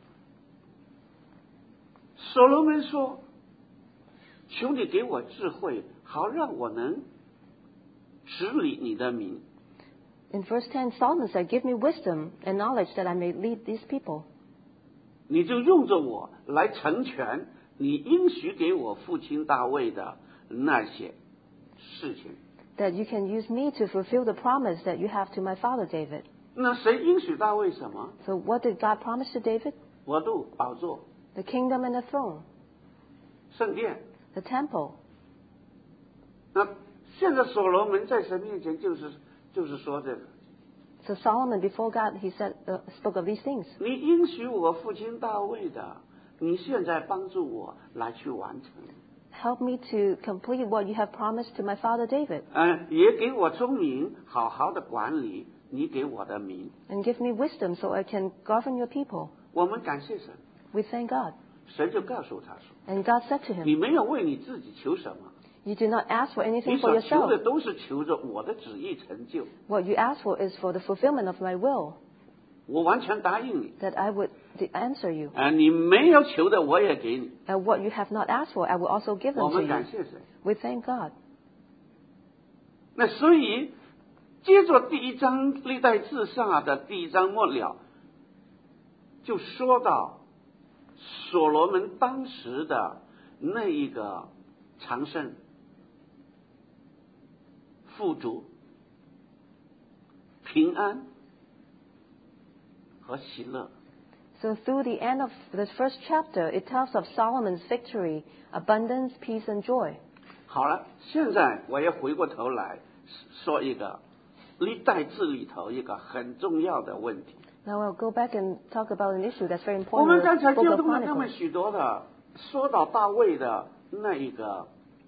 所罗门说：“求你给我智慧，好让我能治理你的民。 In verse 10, Solomon said, Give me wisdom and knowledge that I may lead these people. 你就用着我来成全你应许给我父亲大卫的那些事情。 That you can use me to fulfill the promise that you have to my father David. 那谁应许大卫什么？ So what did God promise to David? 国度、宝座、 The kingdom and the throne, 圣殿。 the temple. 那现在所罗门在神面前就是说这个。 So Solomon, before God, he spoke of these things. 你应许我父亲大卫的，你现在帮助我来去完成。 Help me to complete what you have promised to my father David. 也给我聪明，好好的管理你给我的民。 And give me wisdom so I can govern your people. 我们感谢神， We thank God. 神就告诉他说 And God said to：“ him, 你没有为你自己求什么， You do not ask for 你 anything for 所求的 yourself. 都是求着我的旨意成就。 What you ask for is for the fulfillment of my will, 我完全答应你。 that I would answer you. 你没有求的我也给你。 And what you have not asked for, I will also give 我 them to 们 you. 感谢神。 We thank God. 那所以，接着第1章历代志上的第1章末了，就说到所罗门当时的那一个长生、富足、平安和喜乐。 So through the end of this first chapter, it tells of Solomon's victory, abundance, peace, and joy. 好了，现在我要回过头来说一个历代志里头一个很重要的问题。 Now I'll go back and talk about an issue that's very 我 important 们 in 刚 the 才 book 就 of 动了那么 Chronicles. 许多的说到大卫的那一个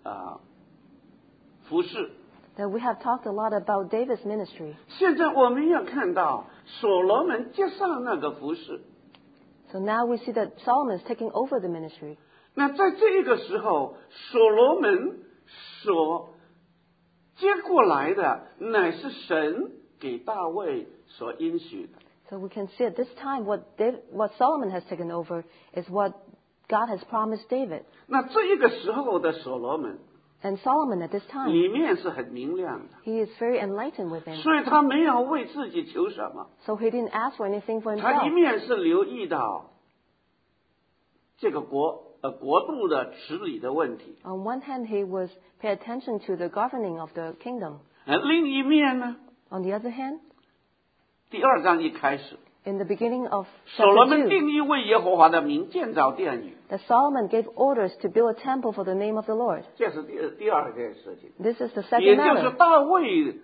服饰。 That we have talked a lot about David's ministry. 现在我们要看到所罗门接上那个服饰。 So now we see that Solomon is taking over the ministry. 那在这个时候，所罗门所接过来的乃是神给大卫所应许的。 So we can see at this time what Solomon has taken over is what God has promised David. 那这个时候的所罗门 And Solomon at this time, 里面是很明亮的， he is very enlightened within. 所以他没有为自己求什么， So he didn't ask for anything for 他一 himself. 面是留意到这个国度的治理的问题， On one hand, he was pay attention to the governing of the kingdom. 另一面呢， On the other hand, 第2章一开始， in the beginning of 所罗门 chapter 2, 定义为耶和华的名建造殿宇， that Solomon gave orders to build a temple for the name of the Lord. 这是第二件事情， This is the 也 second 就是 matter. 大卫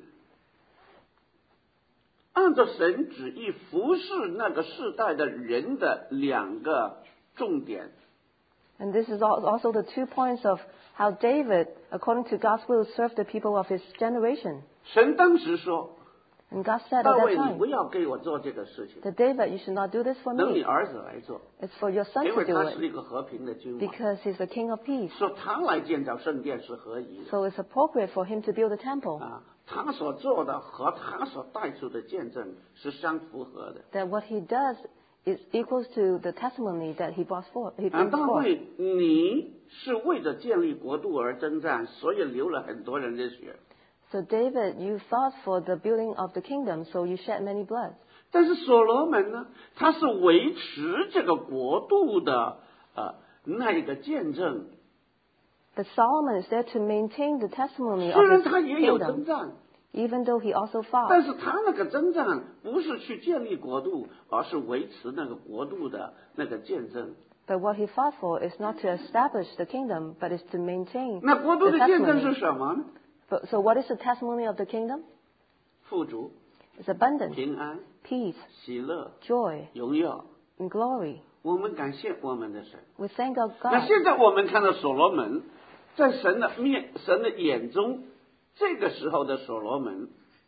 按照神旨意服侍那个世代的人的2个重点。 And this is also the 2 points of how David, according to God's will, served the people of his generation. 神当时说， And God said 大 at that 卫，你不 time 要给我做这个事情， that David, you should not do this for 等你 me. 儿子来做， It's for your son 因 to 为 do 他是 it 一个和平的君王， because he's the king of peace. 说他来建造圣殿是合宜的 So it's appropriate for him to build a temple. 啊，他所做的和他所带出的见证是相符合的。 That what he does is equals to the testimony that he brought forth. He 啊， brings 大 forth. 卫，你是为着建立国度而征战，所以流了很多人的血。 So David, you fought for the building of the kingdom, so you shed many blood. 但是所罗门呢，他是维持这个国度的那一个见证， But Solomon is there to maintain the testimony 虽 of 然 his 他也有征 kingdom, 战， even though he also fought. 但是他那个征战不是去建立国度，而是维持那个国度的那个见证。 But what he fought for is not to establish the kingdom, but is to maintain 那国度 the 的见证是 testimony. 什么呢？ So what is the testimony of the kingdom? 富足、 It's abundance, 平安、 peace, 喜乐、 joy, 荣耀。 and glory. 我们感谢我们的神。 We thank our 那 God. 现在我们看到所罗门，在神的眼中，这个时候的所罗门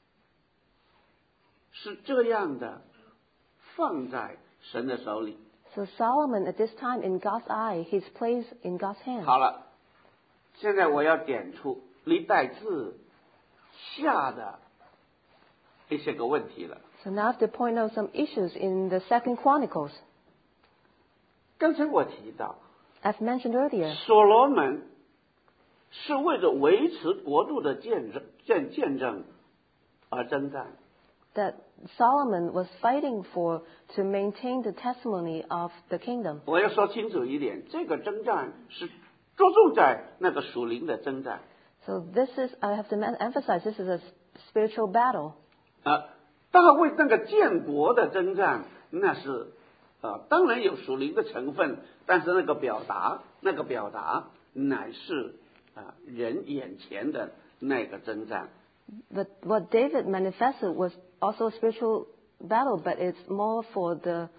是这样的放在神的手里。 So Solomon, at this time, in God's eye, he's placed in God's hand. 好了，现在我要点出历代志下的一些个问题了。 So now I have to point out some issues in the Second Chronicles. 刚才我提到， I've mentioned earlier 所罗门是为了维持国度的见证而征战。 that Solomon was fighting for to maintain the testimony of the kingdom. 我要说清楚一点，这个征战是着重在那个属灵的征战。 So this is, I have to emphasize, this is a spiritual battle. 大卫那个建国的征战，那是当然有属灵的成分，但是那个表达乃是人眼前的那个征战。 But what David manifested was also a spiritual battle, but it's more for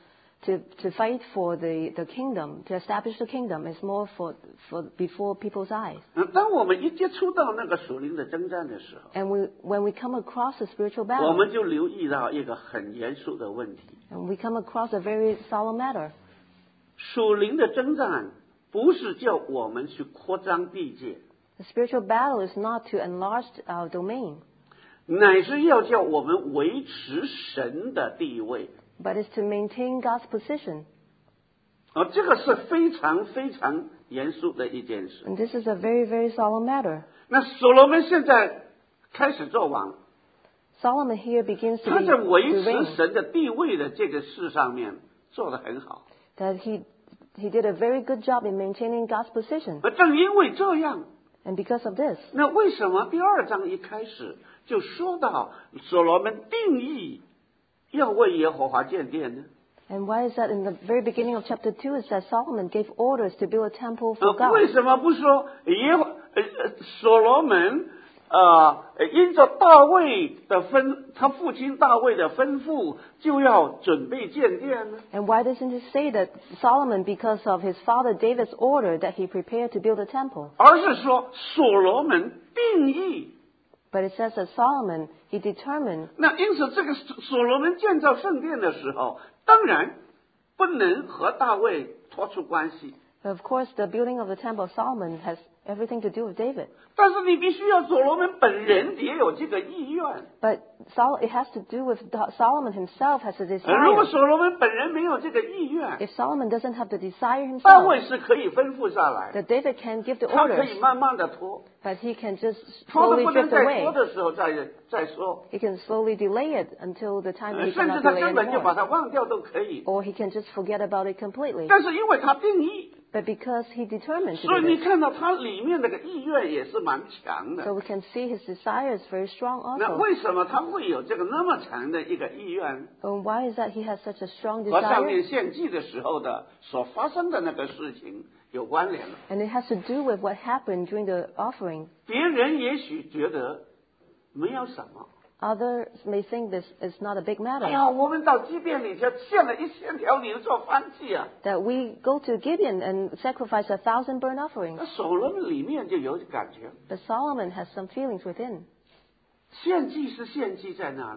to fight for the kingdom, to establish the kingdom. It's more for before people's eyes. 当我们一接触到那个属灵的征战的时候， And when we come across a spiritual 我 battle, 们就留意到一个很严肃的问题： and we come across a very solemn matter. 属灵的征战不是叫我们去扩张地界， The spiritual battle is not to enlarge our domain, 乃是要叫我们维持神的地位。 but is to maintain God's position. 这个是非常非常严肃的一件事。 And this is a very, very solemn matter. 那所罗门现在开始做王， Solomon here begins to 他在维 to 持 reign. 神的地位的这个事上面做得很好。 That he did a very good job in maintaining God's position. 正因为这样， And because of this, 那为什么第2章一开始就说到所罗门定义要为耶和华建殿呢？ and why is that in the very beginning of chapter 2 it says Solomon gave orders to build a temple for God? 为什么不说所罗门因着大卫的他父亲大卫的吩咐，就要准备建殿呢？ And why doesn't it say that Solomon, because of his father David's order, that he prepared to build a temple? 而是说所罗门定义。 But it says that Solomon, he determined. 那因此，这个所罗门建造圣殿的时候，当然不能和大卫脱出关系。 Of course, the building of the temple of Solomon has everything to do with David. 但是你必须要所罗门本人也有这个意愿。 But it has to do with Solomon himself has a 如果 desire. 所罗门本人没有这个意愿， If Solomon doesn't have the desire 大 himself, 卫是可以吩咐下来， that David can give the 他可 orders, 以慢慢的拖， but he can just 拖得 slowly 不能 drift 再 away. 拖的时候再说， He can slowly delay it until the time he 甚至 cannot 他 delay 根本就把 anymore. 它忘掉都可以。 Or he can just forget about it completely. 但是因为他定义， But because he determined to 所以 do 你 this, 看到他里面那个意愿也是蛮强 so 的。 we can see his desire is very strong 那 also. 为什么他会有这个那么强的一个意愿？ And why is that he has such a strong 和上 desire? 面献祭的时候的所发生的那个事情有关联了。 And it has to do with what happened during the offering. 别人也许觉得没有什么， Others may think this is not a big 哎 matter. 呀，我们到祭奠里去献了1000条牛做燔祭啊。 That we go to Gibeon and sacrifice 1,000 burnt offerings. 那所罗门里面就有感觉， But Solomon has some feelings within. 献祭是献祭在那里，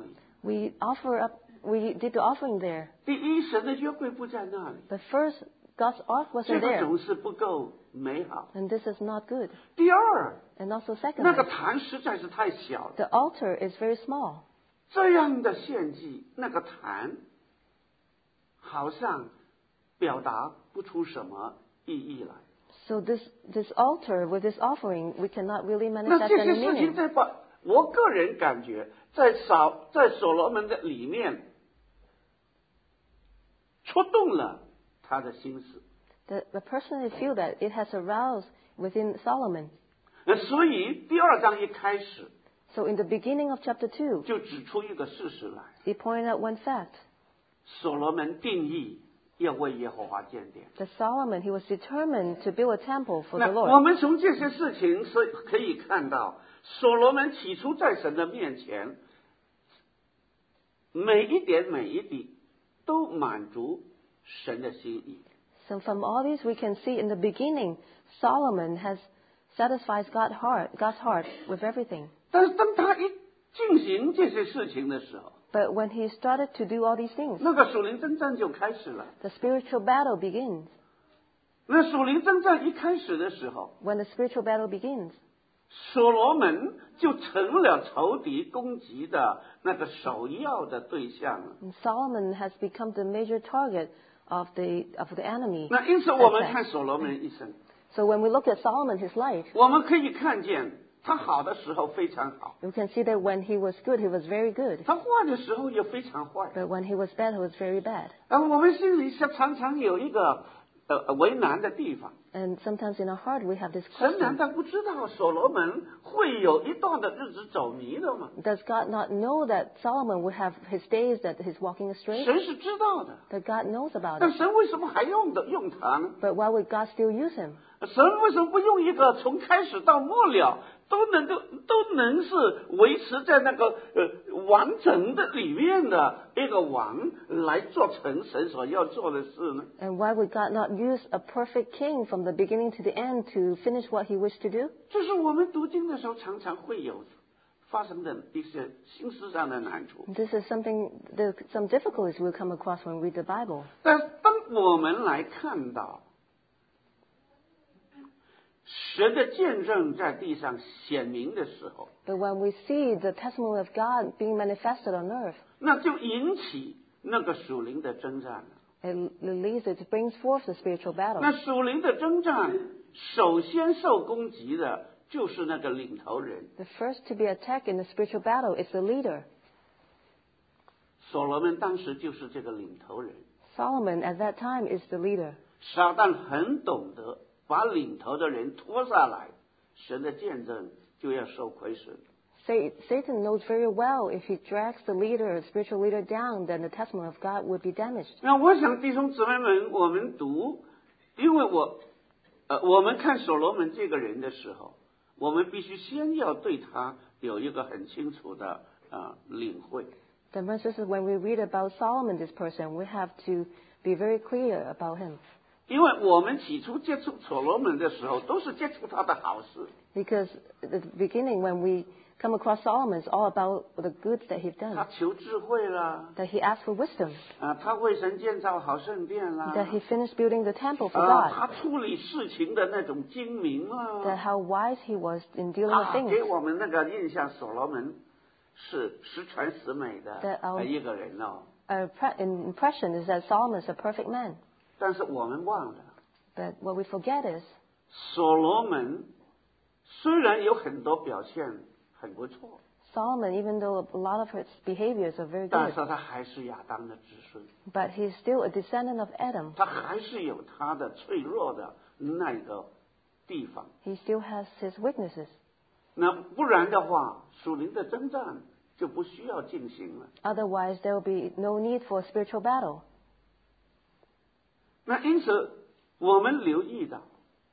We did the offering there. 第一，神的约柜不在那里， But first, God's ark 这 wasn't 个 there. 总是不够美好。 And this is not good. 第二， And also 那个 secondly, 坛实在是太小了， the altar is very small. 这样的献祭，那个坛好像表达不出什么意义来。 So this altar with this offering, we cannot really 那 manifest 这 any 些事情 meaning. 我个人感觉在所罗门的里面触动了他的心思。 The personally feel that it has aroused within Solomon. 所以第二章一开始 So in the beginning of chapter 2, 就指出一个事实来： he pointed out one fact. 所罗门定义要为耶和华建殿。 That Solomon, he was determined to build a temple for the 那我 Lord. 们从这些事情是可以看到，所罗门起初在神的面前，每一点每一滴都满足神的心意。 So from all these, we can see in the beginning, Solomon has satisfied God's heart with everything. 但是当他一进行这些事情的时候， But when he started to do all these things, 那个属灵征战就开始了。 the spiritual battle begins. 那属灵征战一开始的时候， When the spiritual battle begins, 所罗门就成了仇敌攻击的那个首要的对象了。 and Solomon has become the major target of the enemy. 那因此，我们看所罗门一生， So when we look at Solomon, his life, 我们可以看见他好的时候非常好， we can see that when he was good, he was very good. 他坏的时候也非常坏。 But when he was bad, he was very bad. 我们心里常常有一个为难的地方。 And sometimes in our heart, we have this 神难 question. 道不知道所罗门会有一段的日子走迷的吗？ Does God not know that Solomon would have his days that he's walking astray? 神是知道的， That God knows about 但 it. 神为什么还用他呢？ But why would God still use him? 神为什么不用一个从开始到末了都能是维持在那个完整的里面的一个王来做成神所要做的事呢？ And why would God not use a perfect king from the beginning to the end to finish what he wished to do? 这是我们读经的时候常常会有发生的一些心思上的难处。 This is something, some difficulties we'll come across when we read the Bible. 但当我们来看到神的见证在地上显明的时候， But when we see the testimony of God being manifested on earth, 那就引起那个属灵的征战了。 it brings forth the spiritual battle. 那属灵的征战，首先受攻击的就是那个领头人。 The first to be attacked in the spiritual battle is the leader. 所罗门当时就是这个领头人。 Solomon at that time is the leader. 撒旦很懂得把领头的人拖下来，神的见证就要受亏损。 Satan knows very well if he drags the leader, the spiritual leader down, then the testimony of God would be damaged. 那我想弟兄姊妹们，我们读，因为我们看所罗门这个人的时候，我们必须先要对他有一个很清楚的领会。 Then, brothers and sisters, when we read about Solomon, this person, we have to be very clear about him. 因为我们起初接触所罗门的时候，都是接触他的好事。 Because at the beginning, when we come across Solomon, it's all about the goods that he's 他 done. 求智慧啦， That he asked for wisdom. 他为神建造好圣殿啦， That he finished building the temple for 他 God. 处理事情的那种精明 That 啊， how wise he was in dealing with 给 things. 我们那个印象，所罗门是十全十美的 That 一个人哦。 Our impression is that Solomon is a perfect man. 但是我们忘了， But what we forget is 所罗门虽然有很多表现很不错， Solomon, even though a lot of his behaviors are very 但 good, 是他还是亚当的子孙， but he's still a descendant of Adam. 他还是有他的脆弱的那个地方。 He still has his weaknesses. 那不然的话，属灵的征战就不需要进行了。 Otherwise, there will be no need for a spiritual battle. 那因此，我们留意到，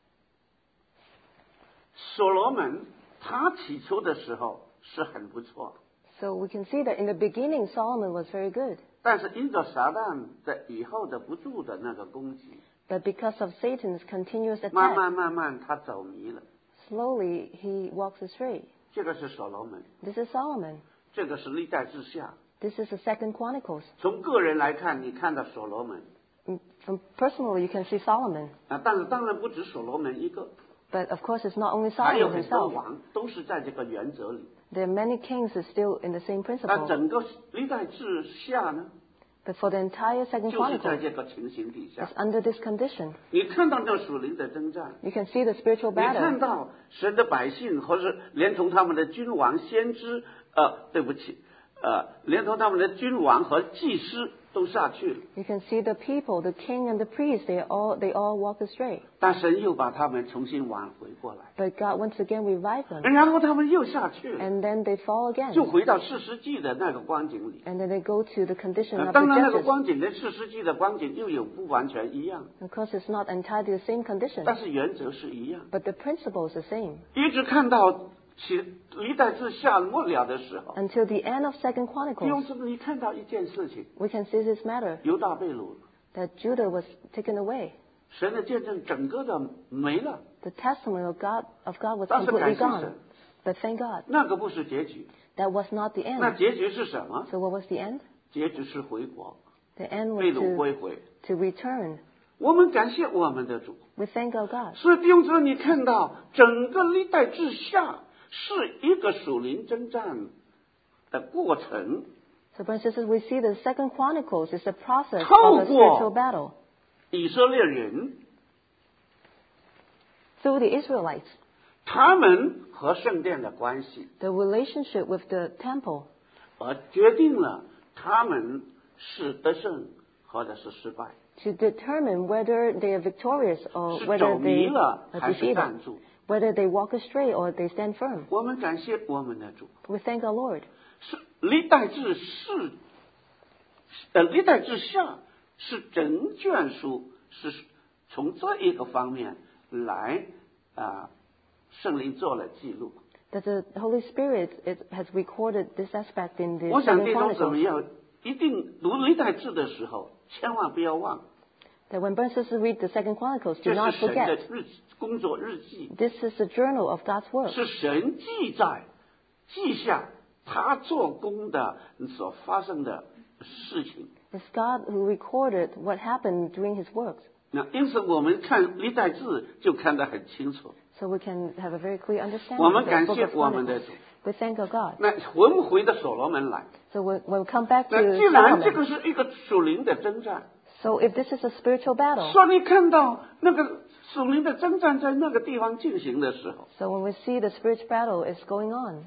所罗门他起初的时候是很不错， So we can see that in the beginning, Solomon was very good. 但是因着撒旦在以后的不住的那个攻击， But because of Satan's continuous 慢 attack, 慢他走迷了。 slowly he walks astray. 这个是所罗门， This is Solomon. 这个是历代之下 This is the Second Chronicles. 从个人来看，你看到所罗门 Personally, you can see Solomon. 但是当然不止所罗门一个， But of course, it's not only 还有 Solomon 很多 himself. 王都是在这个原则里。 There are many kings who are still in the same 那 principle. 整个历代志下呢， But for the entire Second 就是在 Chronicles, 这个情形底下 it's，under this condition. 你看到这属灵的征战， You can see the spiritual 你看 battle. 到神的百姓，或是连同他们的君王、先知，对不起，连同他们的君王和祭司都下去了。 You can see the people, the king and the priest, they all walk astray. 但神又把他们重新挽回过来， But God once again revived them. 然后他们又下去了， And then they fall 就 again. 回到士师记的那个光景里。 And then they go to the condition of 当 the 然，那个 judges. 光景跟士师记的光景又有不完全一样， Of course, it's not entirely the same condition. 但是原则是一样。 But the principle is the same. 一直看到历代志下末了的时候， Until the end of Second 弟兄 Chronicles, 姊妹，你看到一件事情， we can see this matter, 犹大被掳了， that Judah was taken away. 神的见证整个的没了。 The testimony of God was 但是感 completely 谢神， gone. But thank God, 那个不是结局， that was not the 那 end. 结局是什么？ So what was the end? 结局是回国， The end 被 was 掳归回。 to return. 我们感谢我们的主。 We thank our God. 所以弟兄姊妹，你看到整个历代志下是一个属灵征战的过程， So, brothers and sisters, we see the Second Chronicles is the process 透 of a 过 spiritual battle 以色列人 through the Israelites. 他们和圣殿的关系， The relationship with the temple 而决定了他们是得胜或者是失败， to determine whether they are victorious or 是 whether 走迷 they 了 are 还是 defeated, 站住。 whether they walk astray or they stand firm. 我们感谢我们的主， We thank our Lord. 是历代志历代志下是整卷书是从这一个方面来圣灵做了记录。 That the Holy Spirit has recorded this aspect in the 我想 Second 弟兄姊妹 Chronicles. 要一定读历代志的时候，千万不要忘， That when brothers and sisters read the Second Chronicles, 这 do not 是神的 forget. 工作日记， This is the journal of God's work. 是神记下他做工的所发生的事情。 It's God who recorded what happened during His works. 那因此我们看历代志就看得很清楚。 So we can have a very clear understanding 我 of 们 the 感 book 谢 of 我们的 Chronicles. 主。 We thank our God. 那我们回到所罗门来， So when we come back 那 to 既然这 Solomon, 个是一个属灵的征战， so if this is a spiritual battle, 所以你看到那个属灵的征战在那个地方进行的时候， so when we see the spiritual battle is going on,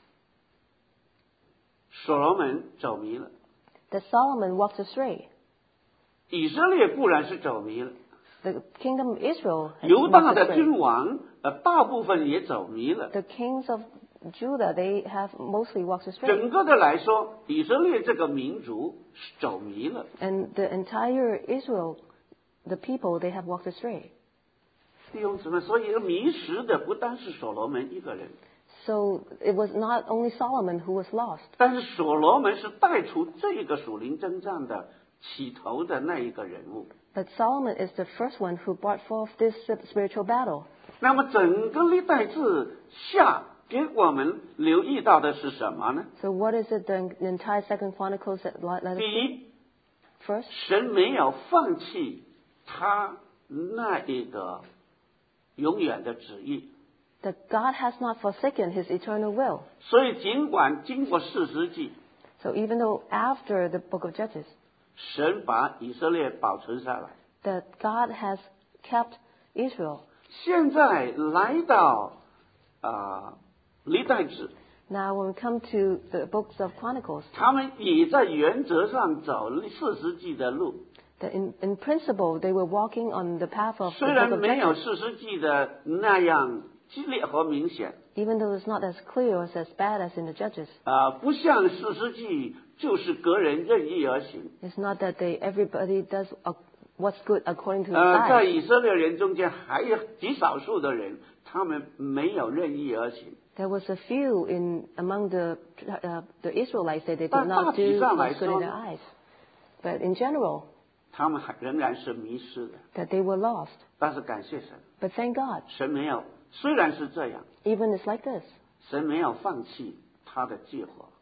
所罗门走迷了， that Solomon walks astray. 以色列固然是走迷了， The kingdom of Israel has 犹大 walked 的 astray. 君王大部分也走迷了。 The kings of Judah, they have mostly walked astray. 整个的来说，以色列这个民族是走迷了。 And the entire Israel, the people, they have walked astray. 弟兄姊妹，所以迷失的不单是所罗门一个人， So it was not only Solomon who was lost, 但是所罗门是带出这个属灵征战的起头的那一个人物。 but Solomon is the first one who brought forth this spiritual battle. 那么整个历代志下给我们留意到的是什么呢？ So what is it the entire Second Chronicles that let us 第 see? 一， First, 神没有放弃他那一个永远的旨意， that God has not forsaken His eternal will. 所以尽管经过四世纪， So even though after the book of Judges, 神把以色列保存下来。 that God has kept Israel. 现在来到历代志， Now when we come to the books of Chronicles, 他们也在原则上走四世纪的路， that in principle they were walking on the path of the 虽 book 然 of 没有 Judges, 四世纪的那样激烈和明显， even though it's not as clear or as bad as in the Judges. 不像四世纪就是个人任意而行。 It's not that everybody does what's good according to 在 his eyes. 以色列人中间还有极少数的人，他们没有任意而行。 There was a few among the Israelites that they 但 did 大 not 体 do 上来 what's good in 说 their eyes. But in general, 他们仍然是迷失的。 that they were lost. 但是感谢神， But thank God, 神没有，虽然是这样， even it's like this. 神没有放弃他的计划。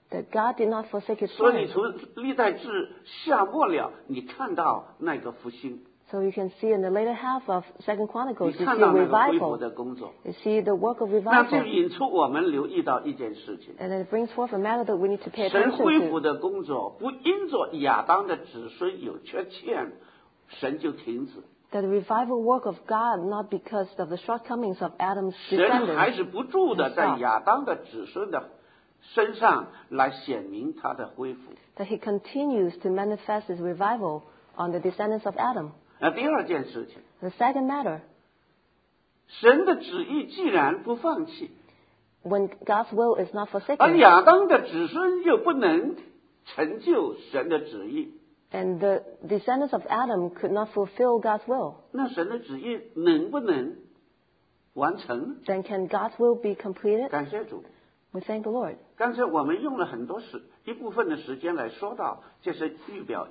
that God did not forsake His 所以你 plan. 从历代志下末了，你看到那个复兴， So you can see in the later half of 2 你 Chronicles, you 看 see 到 a 那个恢复 revival. 的工作， You see the work of 那就 revival. 引出我们留意到一件事情： And it brings forth a matter that we need to pay 神 attention 恢复 to. 的工作不因着亚当的子孙有缺陷，神就停止。 That the revival work of God, not because of the shortcomings of Adam's 神还 descendants, 是不住的在亚当的子孙的身上来显明他的恢复。 that He continues to manifest His revival on the descendants of Adam. 第二件事情， The second matter, 神的旨意既然不放弃， when God's will is not 而 forsaken, 亚当的子孙又不能成就神的旨意， and the descendants of Adam could not fulfill God's will, 那神的旨意能不能完成？ then can God's will be completed? 感谢主。 We thank the Lord. 刚才我们用了一部分的时间来说到，这是预表。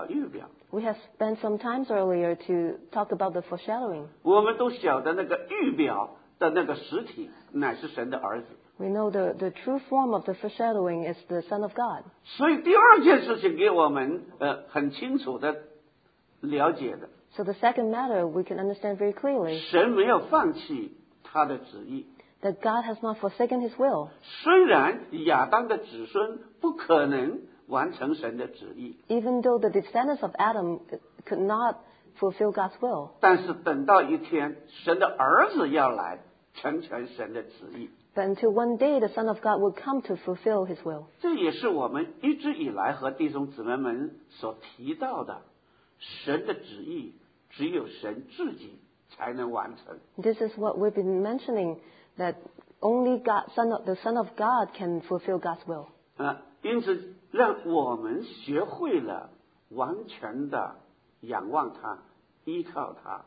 We have spent some times earlier to talk about the foreshadowing. 我们都晓得那个预表的那个实体乃是神的儿子。 We know the true form of the foreshadowing is the Son of God. 所以第二件事情给我们很清楚的了解的， So the second matter we can understand very clearly, 神没有放弃他的旨意。 that God has not forsaken His will. 虽然亚当的子孙不可能完成神的旨意， Even though the descendants of Adam could not fulfill God's will, 但是等到一天神的儿子要来成全神的旨意， but until one day the Son of God will come to fulfill His will. 这也是我们一直以来和弟兄姊妹们所提到的，神的旨意只有神自己才能完成。 This is what we've been mentioning, that only the Son of God can fulfill God's will. 因此让我们学会了完全的仰望他，依靠他。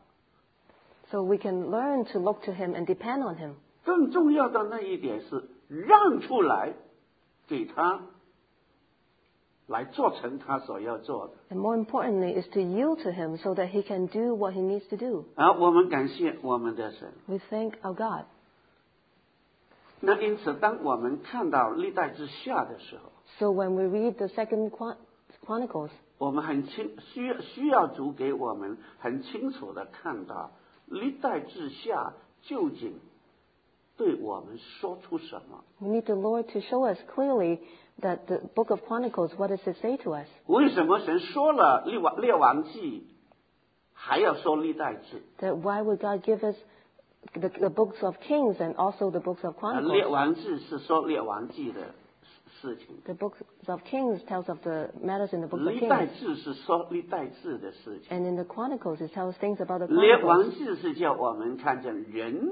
So we can learn to look to Him and depend on Him. 更重要的那一点是让出来给他来做成他所要做的。 And more importantly is to yield to Him so that He can do what He needs to do. 我们感谢我们的神。 We thank our God. 那因此，当我们看到历代志下的时候， So when we read the 2 Chronicles, 我们需要主给我们很清楚的看到历代志下究竟对我们说出什么。 we need the Lord to show us clearly that the book of Chronicles, what does it say to us? 为什么神说了列王记，还要说历代志？ That why would God give us the books of Kings and also the books of 列 Chronicles? 王志是说列王记的事情， The books of Kings tells of the matters in the books of 历代 Kings. 志是说历代志的事情。 And in the Chronicles, it tells things about the 列王 Chronicles. 志是叫我们看见人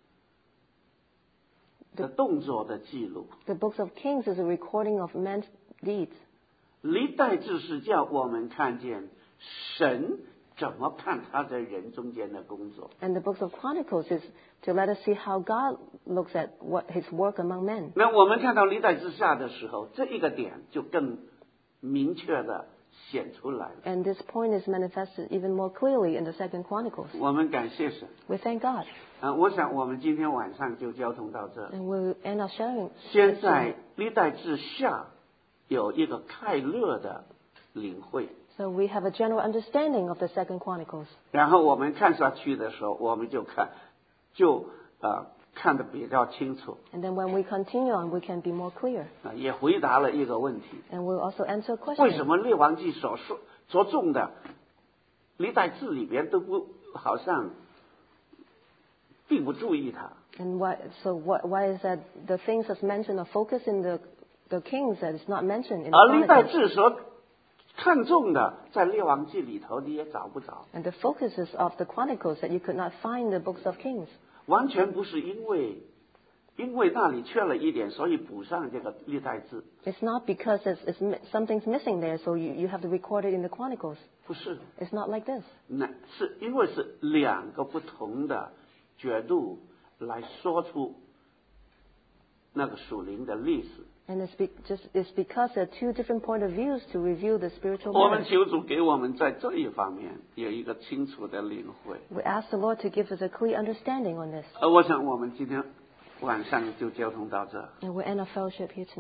的动作的记录， The books of Kings is a recording of men's deeds. 历代志是叫我们看见神怎么看他在人中间的工作。 And the books of Chronicles is to let us see how God looks at what His work among men. 那我们看到历代志下的时候，这一个点就更明确的显出来了。 And this point is manifested even more clearly in the 2 Chronicles. 我们感谢神。 We thank God. 我想我们今天晚上就交通到这。 And we'll end our sharing. 现在历代志下有一个快乐的领会， So we have a general understanding of the 2 Chronicles. 然后我们看下去的时候，我们就看得比较清楚。 And then when we continue on, we can be more clear. 也回答了一个问题： And we'll also answer a 为什 question. 么列王记所着重的历代志里边都不好像并不注意它？ And why is that the things that's mentioned are focused in the Kings that is not mentioned in the 而历代 Chronicles? 志所看重的，在列王记里头你也找不着， And the focuses of the Chronicles that you could not find in the books of Kings. 完全不是因为那里缺了一点，所以补上这个历代志， It's not because something's missing there, so you have to record it in the Chronicles. 不是， It's not like this. 那是因为是两个不同的角度来说出那个属灵的历史。 And it's because there are two different point of views to review the spiritual 我们 matters. 求主给我们在这一方面有一个清楚的领会。 We ask the Lord to give us a clear understanding on this. 我想我们今天晚上就交通到这。 And we'll end our fellowship here tonight.